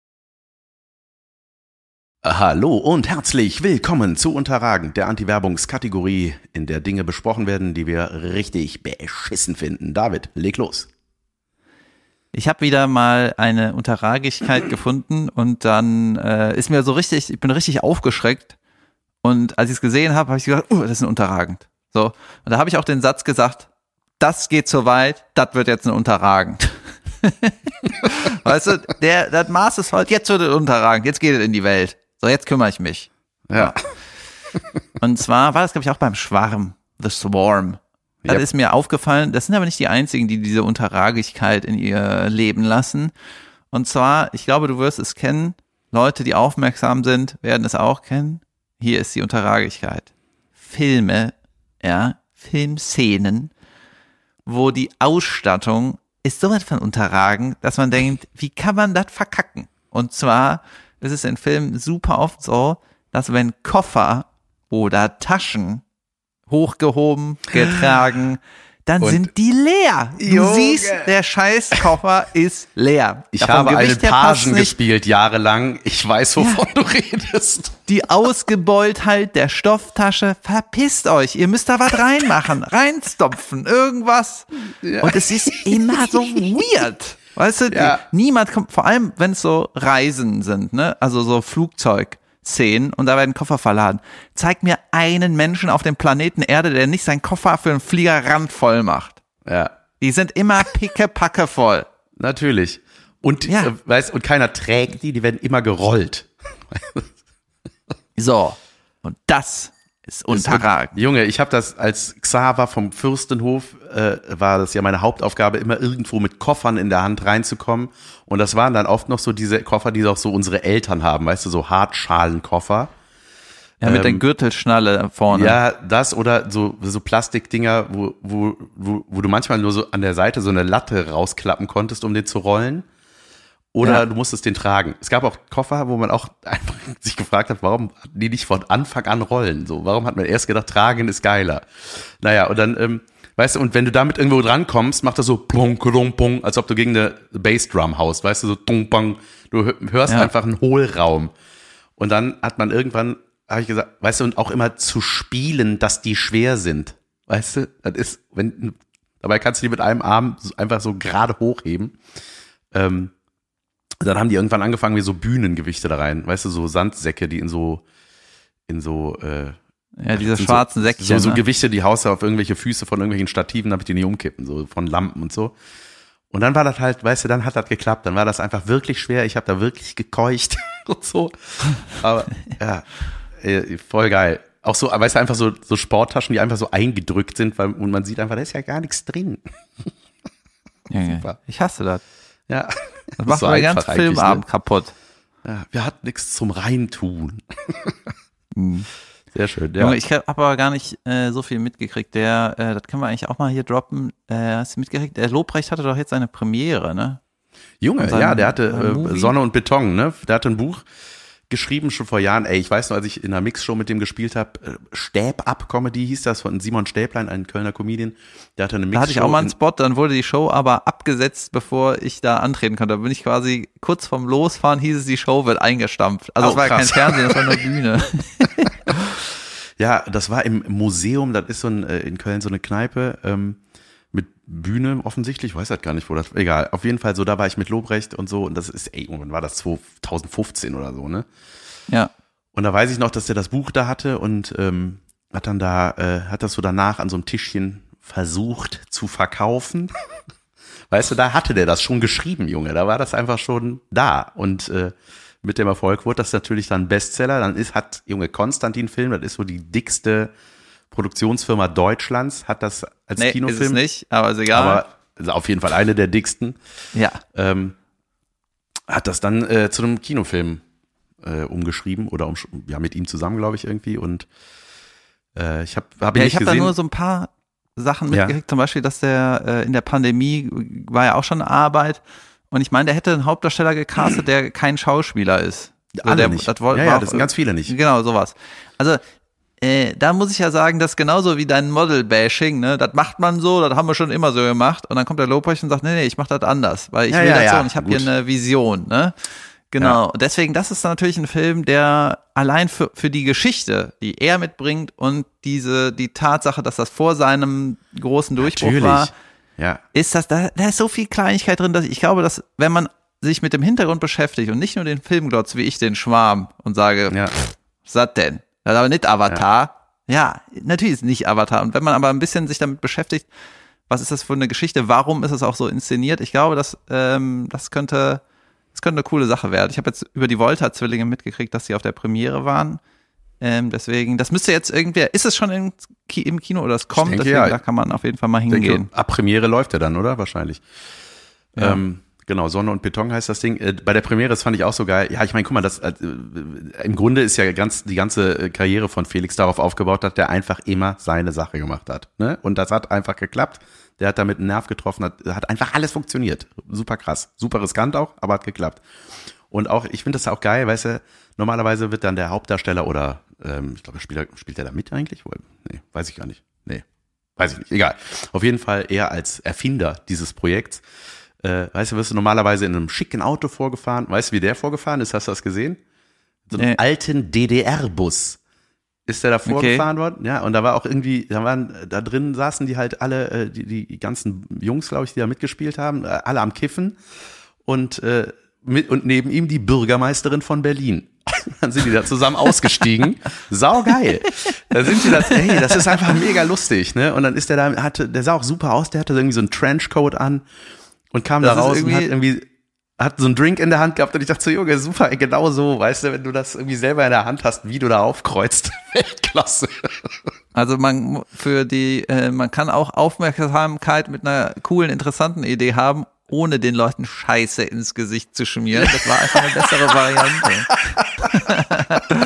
Hallo und herzlich willkommen zu Unterragend, der Anti-Werbungskategorie, in der Dinge besprochen werden, die wir richtig beschissen finden. David, leg los. Ich habe wieder mal eine Unterragigkeit gefunden und dann ich bin richtig aufgeschreckt. Und als ich es gesehen habe, habe ich gesagt, das ist ein Unterragend. So. Und da habe ich auch den Satz gesagt, das geht so weit, das wird jetzt ein Unterragend. Weißt du, das Maß ist heute, jetzt wird es unterragend, jetzt geht es in die Welt. So, jetzt kümmere ich mich. Ja. Und zwar war das, glaube ich, auch beim Schwarm, The Swarm. Das ist mir aufgefallen, das sind aber nicht die einzigen, die diese Unterragigkeit in ihr Leben lassen. Und zwar, ich glaube, du wirst es kennen, Leute, die aufmerksam sind, werden es auch kennen. Hier ist die Unterragigkeit. Filme, Filmszenen, wo die Ausstattung ist so weit von unterragend, dass man denkt, wie kann man das verkacken? Und zwar ist es in Filmen super oft so, dass wenn Koffer oder Taschen hochgehoben, getragen, dann sind die leer. Du siehst, der Scheißkoffer ist leer. Ich habe einen Pagen gespielt jahrelang. Ich weiß, wovon du redest. Die Ausgebeultheit der Stofftasche, verpisst euch. Ihr müsst da was reinmachen, reinstopfen, irgendwas. Ja. Und es ist immer so weird. Weißt du, niemand kommt, vor allem wenn es so Reisen sind, ne? Also so Flugzeugszenen und da werden Koffer verladen. Zeig mir einen Menschen auf dem Planeten Erde, der nicht seinen Koffer für einen Flieger randvoll macht. Ja. Die sind immer pickepacke voll. Natürlich. Und, und keiner trägt die werden immer gerollt. So. Und das ist unterragend. Junge, ich habe das als Xaver vom Fürstenhof, war das ja meine Hauptaufgabe, immer irgendwo mit Koffern in der Hand reinzukommen. Und das waren dann oft noch so diese Koffer, die auch so unsere Eltern haben, weißt du, so Hartschalenkoffer. Ja, mit der Gürtelschnalle vorne. Ja, das oder so Plastikdinger, wo du manchmal nur so an der Seite so eine Latte rausklappen konntest, um den zu rollen. Oder du musstest den tragen. Es gab auch Koffer, wo man auch einfach sich gefragt hat, warum die nicht von Anfang an rollen? So, warum hat man erst gedacht, tragen ist geiler? Naja, und dann, weißt du, und wenn du damit irgendwo drankommst, macht das so pong, pong, pong, als ob du gegen eine Bassdrum haust, weißt du, so tung, pong. Du hörst einfach einen Hohlraum. Und dann hat man irgendwann, habe ich gesagt, weißt du, und auch immer zu spielen, dass die schwer sind. Weißt du, das ist, dabei kannst du die mit einem Arm einfach so gerade hochheben. Dann haben die irgendwann angefangen, wie so Bühnengewichte da rein, weißt du, so Sandsäcke, die in so diese schwarzen Säckchen. So Gewichte, die haust du auf irgendwelche Füße von irgendwelchen Stativen, damit die nicht umkippen, so von Lampen und so. Und dann war das halt, weißt du, dann hat das geklappt, dann war das einfach wirklich schwer, ich habe da wirklich gekeucht und so. Aber ja, voll geil. Auch so, weißt du, einfach so Sporttaschen, die einfach so eingedrückt sind, und man sieht einfach, da ist ja gar nichts drin. Super. Ich hasse das. Ja. Das macht meinen ganzen Filmabend kaputt. Ja, wir hatten nichts zum Reintun. Sehr schön, ja. Junge, ich habe aber gar nicht so viel mitgekriegt. Das können wir eigentlich auch mal hier droppen. Hast du mitgekriegt? Der Lobrecht hatte doch jetzt seine Premiere, ne? Junge, der hatte Sonne und Beton, ne? Der hatte ein Buch geschrieben schon vor Jahren. Ey, ich weiß noch, als ich in einer Mixshow mit dem gespielt habe, Stäb-Up-Comedy hieß das, von Simon Stäblein, ein Kölner Comedian. Der hatte eine Mixshow. Da hatte ich auch mal einen Spot, dann wurde die Show aber abgesetzt, bevor ich da antreten konnte. Da bin ich quasi kurz vorm Losfahren, hieß es, die Show wird eingestampft. Also es war ja kein Fernsehen, das war eine Bühne. Ja, das war im Museum, das ist so in Köln so eine Kneipe, mit Bühne offensichtlich, ich weiß halt gar nicht, wo das, egal, auf jeden Fall so, da war ich mit Lobrecht und so, und das ist, wann war das, 2015 oder so, ne? Ja. Und da weiß ich noch, dass der das Buch da hatte und hat dann da, hat das so danach an so einem Tischchen versucht zu verkaufen. Weißt du, da hatte der das schon geschrieben, Junge. Da war das einfach schon da. Und mit dem Erfolg wurde das natürlich dann Bestseller. Dann hat Junge Konstantin Film, das ist so die dickste Produktionsfirma Deutschlands, hat das als Kinofilm. Ist es nicht, aber ist egal. Aber also auf jeden Fall eine der dicksten. Ja. Hat das dann zu einem Kinofilm umgeschrieben oder mit ihm zusammen, glaube ich, irgendwie. Und ich habe ihn nicht ich habe gesehen. da nur so ein paar Sachen mitgekriegt, zum Beispiel, dass der in der Pandemie war ja auch schon Arbeit. Und ich meine, der hätte einen Hauptdarsteller gecastet, der kein Schauspieler ist. Alle nicht. Das sind ganz viele nicht. Genau, sowas. Also, da muss ich ja sagen, das ist genauso wie dein Model-Bashing, ne? Das macht man so, das haben wir schon immer so gemacht. Und dann kommt der Lobrecht und sagt, nee, ich mach das anders, weil ich will das so und ich habe hier eine Vision, ne? Genau. Ja. Deswegen, das ist natürlich ein Film, der allein für die Geschichte, die er mitbringt und die Tatsache, dass das vor seinem großen Durchbruch war, ist das, da ist so viel Kleinigkeit drin, dass ich glaube, dass wenn man sich mit dem Hintergrund beschäftigt und nicht nur den Film glotzt, wie ich den Schwarm und sage, was ist das denn? Das ist aber nicht Avatar. Ja, natürlich ist es nicht Avatar. Und wenn man aber ein bisschen sich damit beschäftigt, was ist das für eine Geschichte, warum ist es auch so inszeniert? Ich glaube, das könnte eine coole Sache werden. Ich habe jetzt über die Volta-Zwillinge mitgekriegt, dass sie auf der Premiere waren. Deswegen, das müsste jetzt irgendwer, ist es schon im Kino oder es kommt? Denke, deswegen, da kann man auf jeden Fall mal hingehen. Ab Premiere läuft er dann, oder? Wahrscheinlich. Ja. Genau, Sonne und Beton heißt das Ding. Bei der Premiere, das fand ich auch so geil. Ja, ich meine, guck mal, im Grunde ist ja die ganze Karriere von Felix darauf aufgebaut, dass der einfach immer seine Sache gemacht hat. Ne? Und das hat einfach geklappt. Der hat damit einen Nerv getroffen, hat einfach alles funktioniert. Super krass. Super riskant auch, aber hat geklappt. Und auch, ich finde das auch geil, weißt du, normalerweise wird dann der Hauptdarsteller oder, ich glaube, spielt der da mit eigentlich? Nee, weiß ich gar nicht. Nee, weiß ich nicht. Egal. Auf jeden Fall eher als Erfinder dieses Projekts. Weißt du, wirst du normalerweise in einem schicken Auto vorgefahren. Weißt du, wie der vorgefahren ist? Hast du das gesehen? So einem alten DDR-Bus ist der da vorgefahren worden. Ja, und da war auch irgendwie, da drin saßen die halt alle, die ganzen Jungs, glaube ich, die da mitgespielt haben, alle am Kiffen. Und neben ihm die Bürgermeisterin von Berlin. Dann sind die da zusammen ausgestiegen. Saugeil. Da sind die das ist einfach mega lustig, ne? Und dann ist der sah auch super aus, der hatte irgendwie so einen Trenchcoat an. Und kam da raus und hat so einen Drink in der Hand gehabt und ich dachte so, Junge, super, genau so, weißt du, wenn du das irgendwie selber in der Hand hast, wie du da aufkreuzt, Weltklasse. Also man kann auch Aufmerksamkeit mit einer coolen, interessanten Idee haben, ohne den Leuten Scheiße ins Gesicht zu schmieren. Das war einfach eine bessere Variante.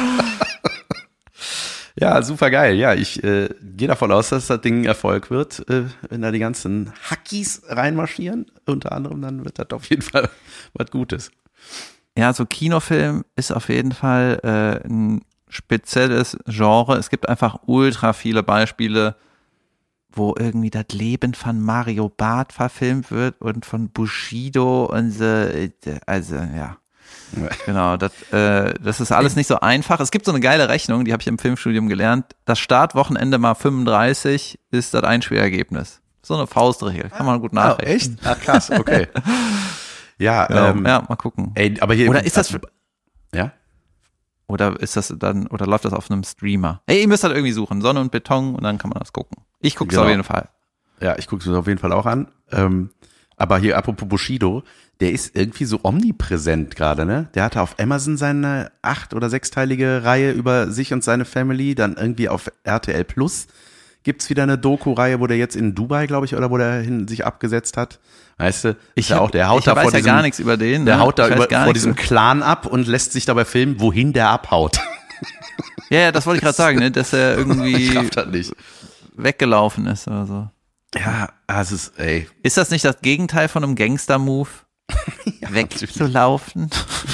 Ja, super geil. Ja, ich gehe davon aus, dass das Ding ein Erfolg wird, wenn da die ganzen Hackies reinmarschieren. Unter anderem, dann wird das auf jeden Fall was Gutes. Ja, so Kinofilm ist auf jeden Fall ein spezielles Genre. Es gibt einfach ultra viele Beispiele, wo irgendwie das Leben von Mario Barth verfilmt wird und von Bushido und so. Also, ja. Genau, das ist alles nicht so einfach. Es gibt so eine geile Rechnung, die habe ich im Filmstudium gelernt. Das Startwochenende mal 35 ist das Einspielergebnis. So eine Faustregel, kann man gut nachrechnen. Echt? Ach krass, okay. Ja, genau. Ja, mal gucken. Aber hier, oder ist das ja? Oder ist das dann, oder läuft das auf einem Streamer? Ey, ihr müsst halt irgendwie suchen, Sonne und Beton und dann kann man das gucken. Ich gucke es auf jeden Fall. Ja, ich gucke es auf jeden Fall auch an. Aber hier, apropos Bushido, der ist irgendwie so omnipräsent gerade, ne? Der hatte auf Amazon seine 8- oder 6-teilige Reihe über sich und seine Family, dann irgendwie auf RTL Plus gibt's wieder eine Doku-Reihe, wo der jetzt in Dubai, glaube ich, oder wo der sich abgesetzt hat. Weißt du, der haut da vor diesem, gar nichts über den. Der haut da vor diesem Clan ab und lässt sich dabei filmen, wohin der abhaut. Ja, das wollte ich gerade sagen, ne? Dass er irgendwie nicht. weggelaufen ist oder so. Ja, es ist, Ist das nicht das Gegenteil von einem Gangster-Move? Ja, wegzulaufen?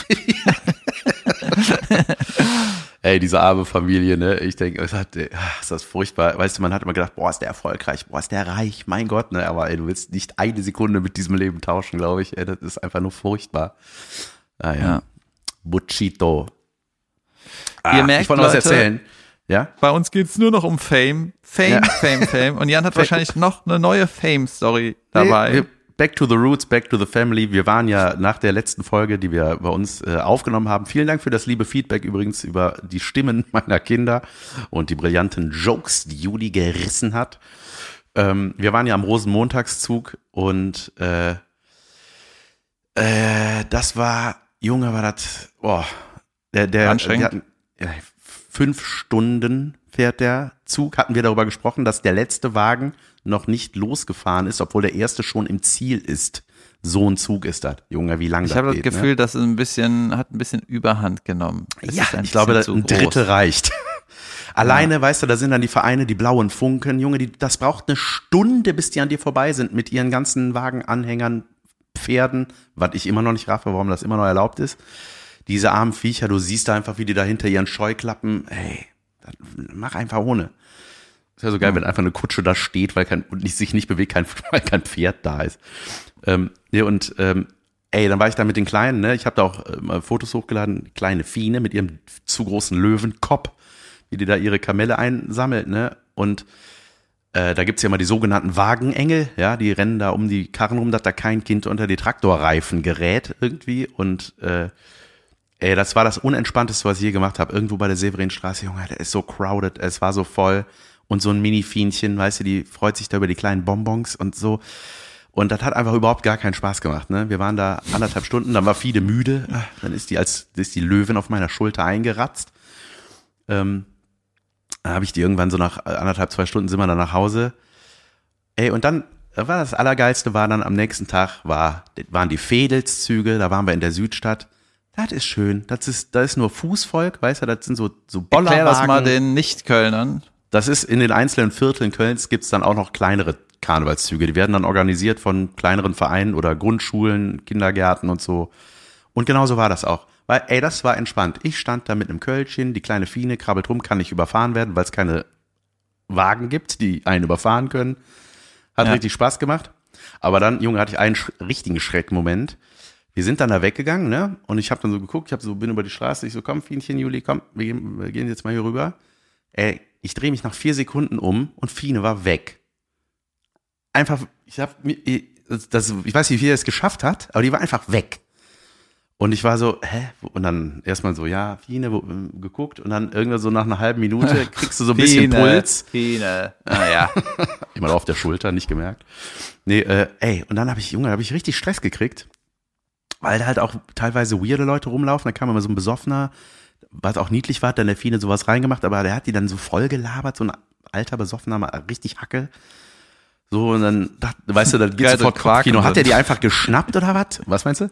Ey, diese arme Familie, ne? Ich denke, ist das furchtbar. Weißt du, man hat immer gedacht, boah, ist der erfolgreich, boah, ist der reich, mein Gott, ne? Aber du willst nicht eine Sekunde mit diesem Leben tauschen, glaube ich. Das ist einfach nur furchtbar. Ja. Buchito. Ihr merkt, ich wollte noch was erzählen. Ja? Bei uns geht's nur noch um Fame. Fame. Und Jan hat wahrscheinlich noch eine neue Fame-Story dabei. Wir back to the roots, back to the family. Wir waren ja nach der letzten Folge, die wir bei uns aufgenommen haben. Vielen Dank für das liebe Feedback übrigens über die Stimmen meiner Kinder und die brillanten Jokes, die Juli gerissen hat. Wir waren ja am Rosenmontagszug und das war, Junge, war das, der anstrengend. 5 Stunden fährt der Zug, hatten wir darüber gesprochen, dass der letzte Wagen noch nicht losgefahren ist, obwohl der erste schon im Ziel ist. So ein Zug ist das. Junge, wie lange das geht. Ich habe das Gefühl, dass es ein bisschen Überhand genommen. Ja, ich glaube, ein Drittel reicht. Alleine, weißt du, da sind dann die Vereine, die blauen Funken, Junge, das braucht eine Stunde, bis die an dir vorbei sind mit ihren ganzen Wagenanhängern, Pferden, was ich immer noch nicht raffe, warum das immer noch erlaubt ist. Diese armen Viecher, du siehst da einfach, wie die da hinter ihren Scheuklappen, ey, mach einfach ohne. Ist ja so geil, wenn einfach eine Kutsche da steht, sich nicht bewegt, weil kein Pferd da ist. Dann war ich da mit den Kleinen, ne? Ich habe da auch mal Fotos hochgeladen, kleine Fiene mit ihrem zu großen Löwenkopf, wie die da ihre Kamelle einsammelt, ne? Und da gibt's ja mal die sogenannten Wagenengel, ja, die rennen da um die Karren rum, dass da kein Kind unter die Traktorreifen gerät irgendwie. Und das war das Unentspannteste, was ich je gemacht habe. Irgendwo bei der Severinstraße, Junge, der ist so crowded, es war so voll. Und so ein Mini-Fienchen, weißt du, die freut sich da über die kleinen Bonbons und so. Und das hat einfach überhaupt gar keinen Spaß gemacht, ne? Wir waren da 1,5 Stunden, dann war Fiede müde, dann ist die Löwin auf meiner Schulter eingeratzt. Dann habe ich die irgendwann so nach 1,5, 2 Stunden sind wir dann nach Hause. Und dann war das Allergeilste, war dann am nächsten Tag, waren die Vedelszüge, da waren wir in der Südstadt. Das ist schön, da ist nur Fußvolk, weißt du, das sind so Bollerwagen. Erklär das mal den Nicht-Kölnern. Das ist in den einzelnen Vierteln Kölns gibt's dann auch noch kleinere Karnevalszüge. Die werden dann organisiert von kleineren Vereinen oder Grundschulen, Kindergärten und so. Und genauso war das auch. Weil, das war entspannt. Ich stand da mit einem Kölschchen, die kleine Fiene krabbelt rum, kann nicht überfahren werden, weil es keine Wagen gibt, die einen überfahren können. Hat richtig Spaß gemacht. Aber dann, Junge, hatte ich einen richtigen Schreckmoment. Wir sind dann da weggegangen, ne? Und ich habe dann so geguckt, bin über die Straße, ich so, komm, Fienchen, Juli, komm, wir gehen jetzt mal hier rüber. Ich drehe mich nach 4 Sekunden um und Fiene war weg. Einfach, ich weiß nicht, wie er es geschafft hat, aber die war einfach weg. Und ich war so, Und dann erstmal so, ja, Fiene, geguckt und dann irgendwann so nach einer halben Minute kriegst du so ein bisschen Puls. Fiene, naja. Immer auf der Schulter, nicht gemerkt. Und dann habe ich richtig Stress gekriegt, weil da halt auch teilweise weirde Leute rumlaufen, da kam immer so ein Besoffener, was auch niedlich war, hat dann der Fiene sowas reingemacht, aber der hat die dann so voll gelabert, so ein alter Besoffener, mal richtig Hacke. So, und dann, weißt du, dann geht's sofort Kopfkino. Hat der die einfach geschnappt oder was? Was meinst du?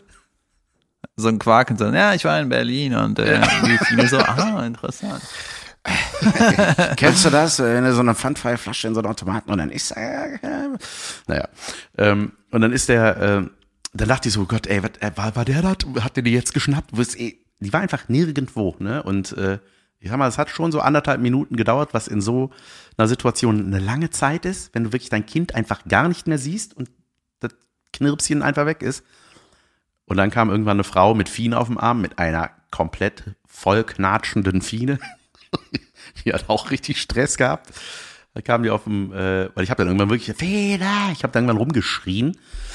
So ein Quark und so, ja, ich war in Berlin und die Fiene so, interessant. Kennst du das, wenn du so eine Pfandfreiflasche in so einen Automaten und dann ist naja. Und dann ist dann dachte ich so, Gott, war der da? Hat der die jetzt geschnappt? Die war einfach nirgendwo, ne? Und ich sag mal, es hat schon so 1,5 Minuten gedauert, was in so einer Situation eine lange Zeit ist, wenn du wirklich dein Kind einfach gar nicht mehr siehst und das Knirpschen einfach weg ist. Und dann kam irgendwann eine Frau mit Fiene auf dem Arm, mit einer komplett voll knatschenden Fiene. Die hat auch richtig Stress gehabt. Da kam die auf dem, weil ich habe dann irgendwann wirklich, Feder, ich habe dann irgendwann rumgeschrien.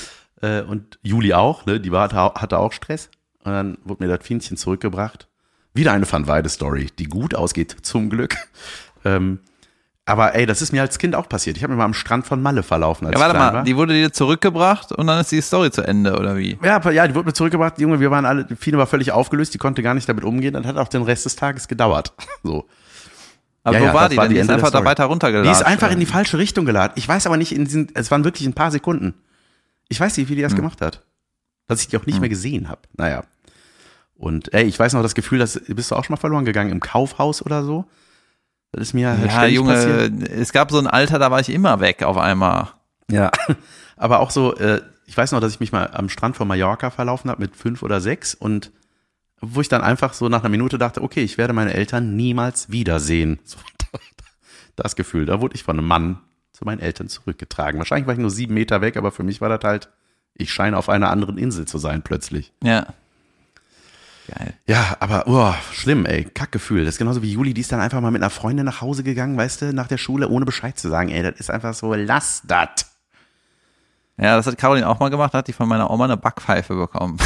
Und Juli auch, ne? Die hatte auch Stress. Und dann wurde mir das Fienchen zurückgebracht. Wieder eine Van Weide-Story, die gut ausgeht, zum Glück. Aber das ist mir als Kind auch passiert. Ich habe mich mal am Strand von Malle verlaufen, als ich klein war. Die wurde dir zurückgebracht und dann ist die Story zu Ende, oder wie? Ja, die wurde mir zurückgebracht. Junge, wir waren alle, die Fiene war völlig aufgelöst, die konnte gar nicht damit umgehen. Dann hat auch den Rest des Tages gedauert. So. Aber wo war die denn? Die ist einfach da weiter runtergeladen. Die ist einfach in die falsche Richtung geladen. Ich weiß aber nicht, es waren wirklich ein paar Sekunden. Ich weiß nicht, wie die das gemacht hat. Dass ich die auch nicht mehr gesehen habe. Naja. Und ich weiß noch das Gefühl, bist du auch schon mal verloren gegangen im Kaufhaus oder so? Das ist mir halt ständig passiert. Es gab so ein Alter, da war ich immer weg auf einmal. Ja, aber auch so, ich weiß noch, dass ich mich mal am Strand von Mallorca verlaufen habe mit 5 oder 6 und wo ich dann einfach so nach einer Minute dachte, okay, ich werde meine Eltern niemals wiedersehen. So, das Gefühl, da wurde ich von einem Mann zu meinen Eltern zurückgetragen. Wahrscheinlich war ich nur 7 Meter weg, aber für mich war das halt, ich scheine auf einer anderen Insel zu sein plötzlich. Ja. Geil. Ja, aber schlimm, ey, Kackgefühl. Das ist genauso wie Juli, die ist dann einfach mal mit einer Freundin nach Hause gegangen, weißt du, nach der Schule, ohne Bescheid zu sagen, das ist einfach so, lass das. Ja, das hat Caroline auch mal gemacht, hat die von meiner Oma eine Backpfeife bekommen.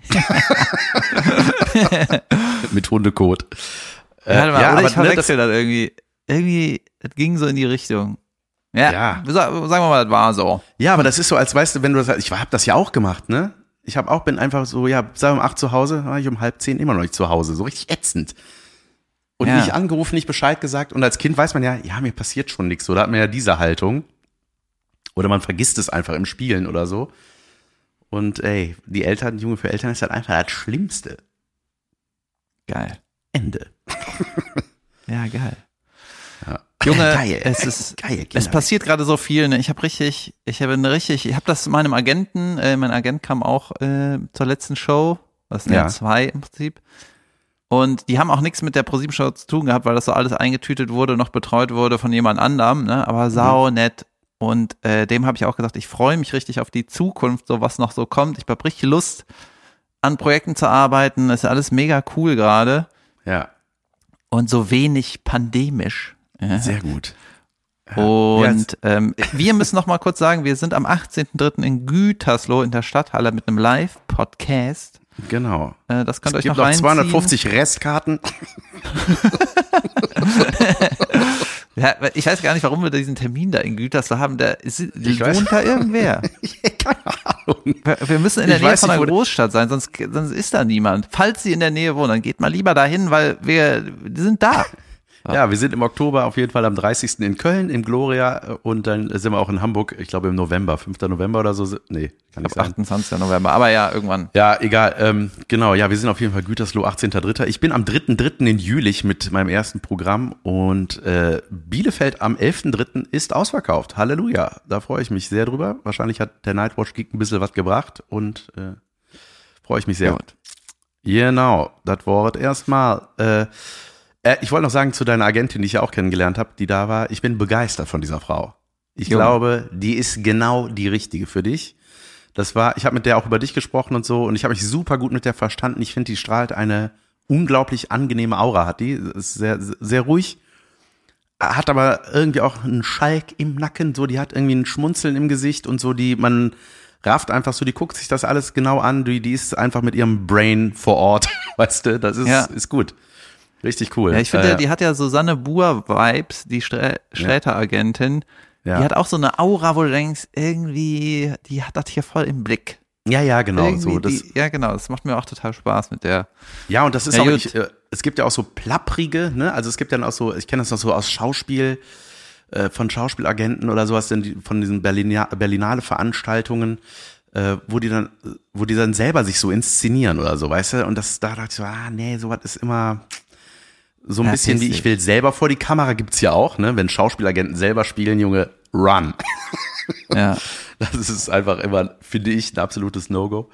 Mit Hundekot. Warte mal, oder aber ich verwechsel das irgendwie. Irgendwie, das ging so in die Richtung. Ja. Sagen wir mal, das war so. Ja, aber das ist so, als weißt du, wenn du das, ich habe das ja auch gemacht, ne? Bin einfach so, ja, sei um 8 zu Hause, war ich um 9:30 immer noch nicht zu Hause, so richtig ätzend. Und nicht angerufen, nicht Bescheid gesagt. Und als Kind weiß man ja, mir passiert schon nichts. So, da hat man ja diese Haltung. Oder man vergisst es einfach im Spielen oder so. Und die Junge für Eltern ist halt einfach das Schlimmste. Geil. Ende. Ja, geil. Ja. Junge, geil. Es passiert gerade so viel, ne? Ich habe das meinem Agenten, mein Agent kam auch zur letzten Show, das sind ja 2 im Prinzip. Und die haben auch nichts mit der ProSieben-Show zu tun gehabt, weil das so alles eingetütet wurde, noch betreut wurde von jemand anderem, ne? Aber sau nett. Und dem habe ich auch gesagt, ich freue mich richtig auf die Zukunft, so was noch so kommt. Ich habe richtig Lust, an Projekten zu arbeiten. Das ist alles mega cool gerade. Ja. Und so wenig pandemisch. Ja. Sehr gut. Und wir müssen noch mal kurz sagen, wir sind am 18.03. in Gütersloh in der Stadthalle mit einem Live-Podcast. Genau. Das könnt ihr euch noch reinziehen. Es gibt noch 250 Restkarten. Ja, ich weiß gar nicht, warum wir diesen Termin da in Gütersloh haben. Wohnt da irgendwer? Keine Ahnung. Wir müssen in der Nähe von einer Großstadt sein, sonst ist da niemand. Falls Sie in der Nähe wohnen, dann geht mal lieber dahin, weil wir sind da. Ja, wir sind im Oktober auf jeden Fall am 30. in Köln, im Gloria, und dann sind wir auch in Hamburg, ich glaube im November, 5. November oder so. Nee, kann nicht sein. 28. November, aber ja, irgendwann. Ja, egal. Genau, ja, wir sind auf jeden Fall Gütersloh, 18.03. Ich bin am 3.3. in Jülich mit meinem ersten Programm und Bielefeld am 11.3. ist ausverkauft. Halleluja, da freue ich mich sehr drüber. Wahrscheinlich hat der Nightwatch Geek ein bisschen was gebracht und freue ich mich sehr. Gut. Genau, das Wort erstmal. Ich wollte noch sagen zu deiner Agentin, die ich ja auch kennengelernt habe, die da war, ich bin begeistert von dieser Frau. Ich glaube, die ist genau die Richtige für dich. Ich habe mit der auch über dich gesprochen und so, und ich habe mich super gut mit der verstanden. Ich finde, die strahlt eine unglaublich angenehme Aura, hat die. Ist sehr, sehr ruhig, hat aber irgendwie auch einen Schalk im Nacken, so, die hat irgendwie ein Schmunzeln im Gesicht und so, man rafft einfach so, die guckt sich das alles genau an, die ist einfach mit ihrem Brain vor Ort, weißt du, das ist gut. Richtig cool. Ja, ich finde, die hat ja Susanne Buhr-Vibes, die Sträter-Agentin. Ja. Die hat auch so eine Aura, wo du denkst, irgendwie, die hat das hier voll im Blick. Ja, genau. So, genau, das macht mir auch total Spaß mit der. Ja, und das ist auch, es gibt ja auch so plapprige, ne? Also es gibt dann auch so, ich kenne das noch so aus Schauspiel, von Schauspielagenten oder sowas, von diesen Berlinale Veranstaltungen, wo die dann selber sich so inszenieren oder so, weißt du? Und da dachte ich so, nee, sowas ist immer so ein bisschen wie, ich will selber vor die Kamera, gibt's ja auch, ne? Wenn Schauspielagenten selber spielen, Junge, run. Ja. Das ist einfach immer, finde ich, ein absolutes No-Go.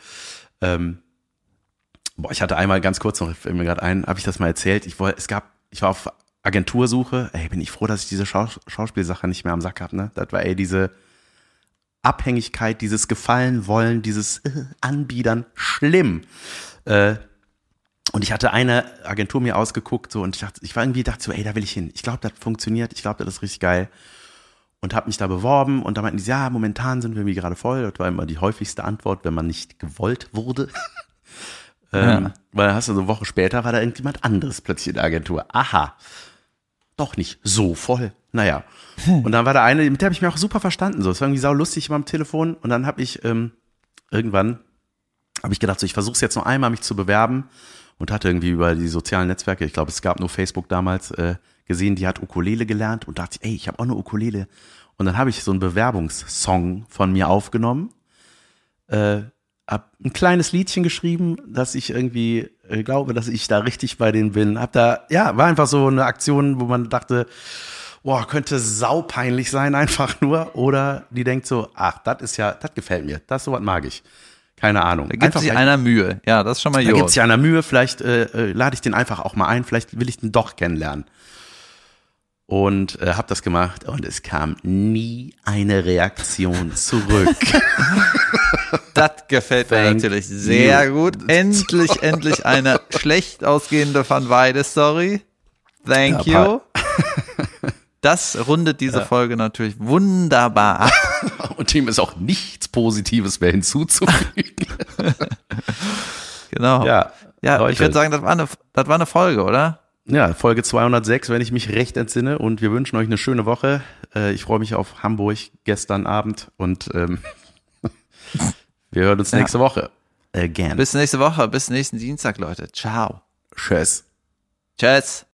Ich hatte einmal ganz kurz noch, fällt mir gerade ein, habe ich das mal erzählt, ich war auf Agentursuche, bin ich froh, dass ich diese Schauspielsache nicht mehr am Sack habe, ne? Das war diese Abhängigkeit, dieses Gefallen wollen, dieses Anbiedern, schlimm. Und ich hatte eine Agentur mir ausgeguckt, so, und ich dachte so, da will ich hin. Ich glaube, das funktioniert. Ich glaube, das ist richtig geil. Und habe mich da beworben, und da meinten die, ja, momentan sind wir irgendwie gerade voll. Das war immer die häufigste Antwort, wenn man nicht gewollt wurde. Weil dann hast du so eine Woche später, war da irgendjemand anderes plötzlich in der Agentur. Aha, doch nicht so voll. Naja. Und dann war da eine, mit der habe ich mir auch super verstanden. So, es war irgendwie saulustig immer am Telefon. Und dann habe ich irgendwann gedacht, so, ich versuche es jetzt noch einmal, mich zu bewerben. Und hatte irgendwie über die sozialen Netzwerke, ich glaube, es gab nur Facebook damals, gesehen, die hat Ukulele gelernt, und dachte, ich habe auch eine Ukulele. Und dann habe ich so einen Bewerbungssong von mir aufgenommen, hab ein kleines Liedchen geschrieben, dass ich irgendwie glaube, dass ich da richtig bei denen bin. War einfach so eine Aktion, wo man dachte, könnte saupeinlich sein, einfach nur. Oder die denkt so, das gefällt mir, sowas mag ich. Keine Ahnung. Da gibt sich einer Mühe. Ja, das ist schon mal Da gibt sich einer Mühe. Vielleicht lade ich den einfach auch mal ein. Vielleicht will ich den doch kennenlernen. Und habe das gemacht. Und es kam nie eine Reaktion zurück. Das gefällt mir natürlich sehr gut. Endlich eine schlecht ausgehende Van Weide-Story. Thank you. Das rundet diese Folge natürlich wunderbar ab. Und dem ist auch nichts Positives mehr hinzuzufügen. Genau. Ja, Ich würde sagen, das war eine Folge, oder? Ja, Folge 206, wenn ich mich recht entsinne. Und wir wünschen euch eine schöne Woche. Ich freue mich auf Hamburg gestern Abend und wir hören uns nächste Woche. Again. Bis nächste Woche, bis nächsten Dienstag, Leute. Ciao. Tschüss. Tschüss.